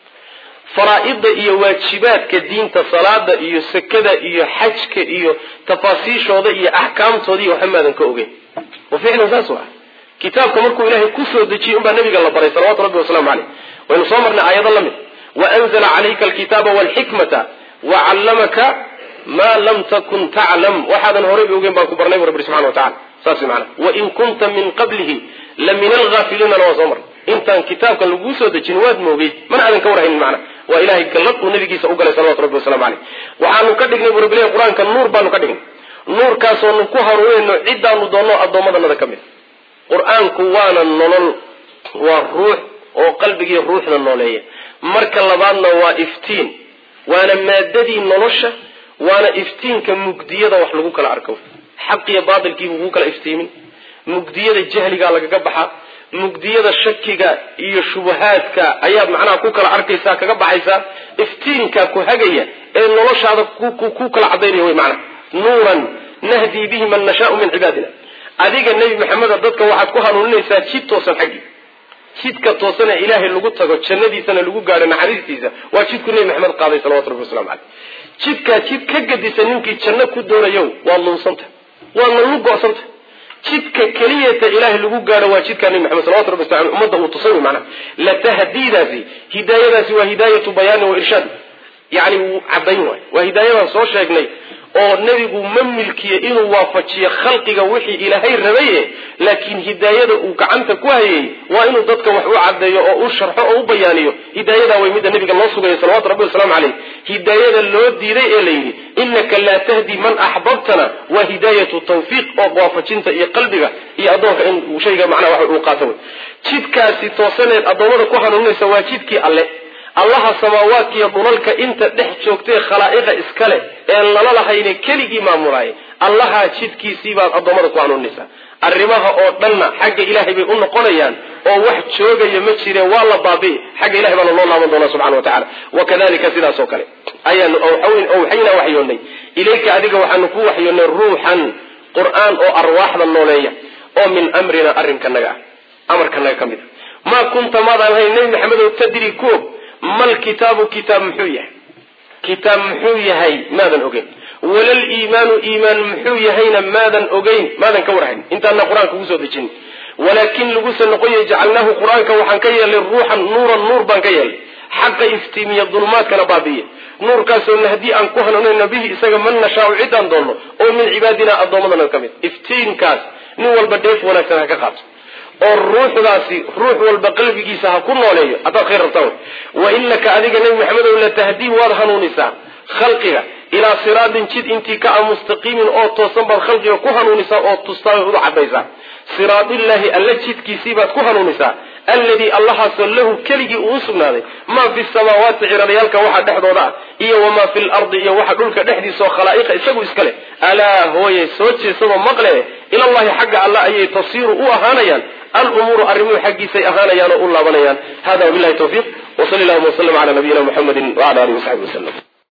faraa'ida iyo waajibaadka diinta salaada iyo sakada iyo xajka iyo tafaasiishooda iyo axkaamtooda iyo waxa maadan ka ogeyn wa ficlan saas u ah kitaabka markuu ilaahay kusoo dejiyey unbaa nabiga la baray salawatu rabbi wasalaamu caleyh waynu soo marnay aayado la mid waanzala calayka alkitaaba walxikmata wacallamaka maa lam takun taclam waxaadan horeyba ogeyn baan ku barnay bu rabbi subxana wa tacala saas maana wain kunta min qablihi la min alghafiliinana waa soo marnay intaan kitaabkan laguu soo dejin waad moogeyd mana aadan ka warhaynin macna waa ilahay gallad uu nabigiisa u galay salawatu rabbi wasalamu caleyh waxaanu ka dhignay bu rabbilahi qur-aanka nuur baanu ka dhignay nuurkaasoonu ku hanuunayno ciddaanu doonno addoommadanada ka mid qur-aanku waana nolol waa ruux oo qalbigii ruuxda nooleeya marka labaadna waa iftiin waana maadadii nolosha waana iftiinka mugdiyada wax lagu kala arko xaq iyo baatilkiibu ugu kala iftiimin mugdiyada jahligaa lagaga baxaa mugdiyada shakiga iyo shubahaadka ayaad macnaha ku kala arkaysaa kaga baxaysaa iftiinka ku hagaya ee noloshaada ku kala cadaynaya wey macnaha nuuran nahdii bihi man nashaau min cibaadina adiga nebi maxameda dadka waxaad ku hanuuninaysaa jid toosan xaggii jidka toosana ilaahay lagu tago jannadiisana lagu gaadho naxariistiisa waa jidku nebi maxamed qaaday salawatu rabbi waslamu caleyh jidkaa jid ka gadisa ninkii janno ku doonayo waad lunsanta waadna lu go-santa jidka keliyata ilaahay lagu gaadho waa jidkaa nebi maxamed salawatu rabbi wasalamu ummadda uu tusay macnaha latahdiidaasi hidaayadaasi waa hidaayatu bayaanin wa irshaad yani wuu cadayn waay waa hidaayadan soo sheegnay oo nebigu ma milkiye inuu waafajiyo khalqiga wixii ilaahay rabaye laakiin hidaayada uu gacanta ku hayay waa inuu dadka wax u cadeeyo oo u sharxo oo u bayaaniyo hidaayada way midda nabiga loo sugaya salawatu rabbi wasalaamu caleyh hidaayada loo diiday ee layidhi innaka laa tahdi man axbabtana waa hidaayatu tawfiiq oo waafajinta iyo qalbiga iyo addoonka in shayga macnaha wax uu qaato wey jidkaasi toosaneed addoommada ku hanuuninaysa waa jidkii alle allaha samaawaadka iyo dhulalka inta dhex joogtay khalaa'iqa iskale ee lala lahayne keligii maamulaayay allaha jidkiisii baad addoommada ku hanuuninaysaa arrimaha oo dhanna xagga ilaahay bay u noqonayaan oo wax joogaya ma jireen waa la baabi'i xagga ilahay baana loo laaban doonaa subxana wa tacala wakadalika sidaas oo kale ayaanu awxaynaa waxyoonnay ilayka adiga waxaanu ku waxyoonnay ruuxan qur-aan oo arwaaxda nooleeya oo min amrina arrinkanaga ah amarkanaga ka mid a maa kunta maadaan ahayn nebi maxamed oo tadri kuog mal kitaabu kitaab muxuu yahay kitaab muxuu yahay maadan ogeyn walal iimaanu iimaan muxuu yahayna maadan ogeyn maadan ka warhayn intaana qur-aanka ugu soo dejin walaakin laguse noqoya jacalnaahu qur-aanka waxaan ka yeelnay ruuxan nuuran nuur baan ka yeelnay xaqa iftiimiya dulmaadkana baabi'iya nuurkaasoo nahdii aan ku hanuunayno bihi isaga man nashaau ciddaan doonno oo min cibaadina addoommadana ka mid iftiinkaas nin walba dheef wanaagsan ha ka qaato oo ruuxdaasi ruux walba qalbigiisa ha ku nooleeyo haddaad khayr rabtaan wa inaka adiga nebi maxamedow latahdii waad hanuunisaa khalqiga ilaa siraatin jid intii ka a mustaqiimin oo toosan baad khalqiga ku hanuunisaa oo tustaa u cadaysaa siraadillaahi alla jidkiisii baad ku hanuunisaa alladii allahaasoo lahu keligii uu sugnaaday maa fi samaawaati ciraryaalka waxa dhexdooda ah iyo wamaa fi lardi iyo waxa dhulka dhexdiisaoo khalaa'iqa isagu iska leh alaa hooye soo jeesadoo maqle ilallahi xagga alla ayay tasiiru u ahaanayaan alumuuru arrimuhu xaggiisay ahaanayaan oo u laabanayaan hada wabilahi tawfiiq wsali allahuma waslm cala nabiyina muxamedi wala alihi wasaxbi waslm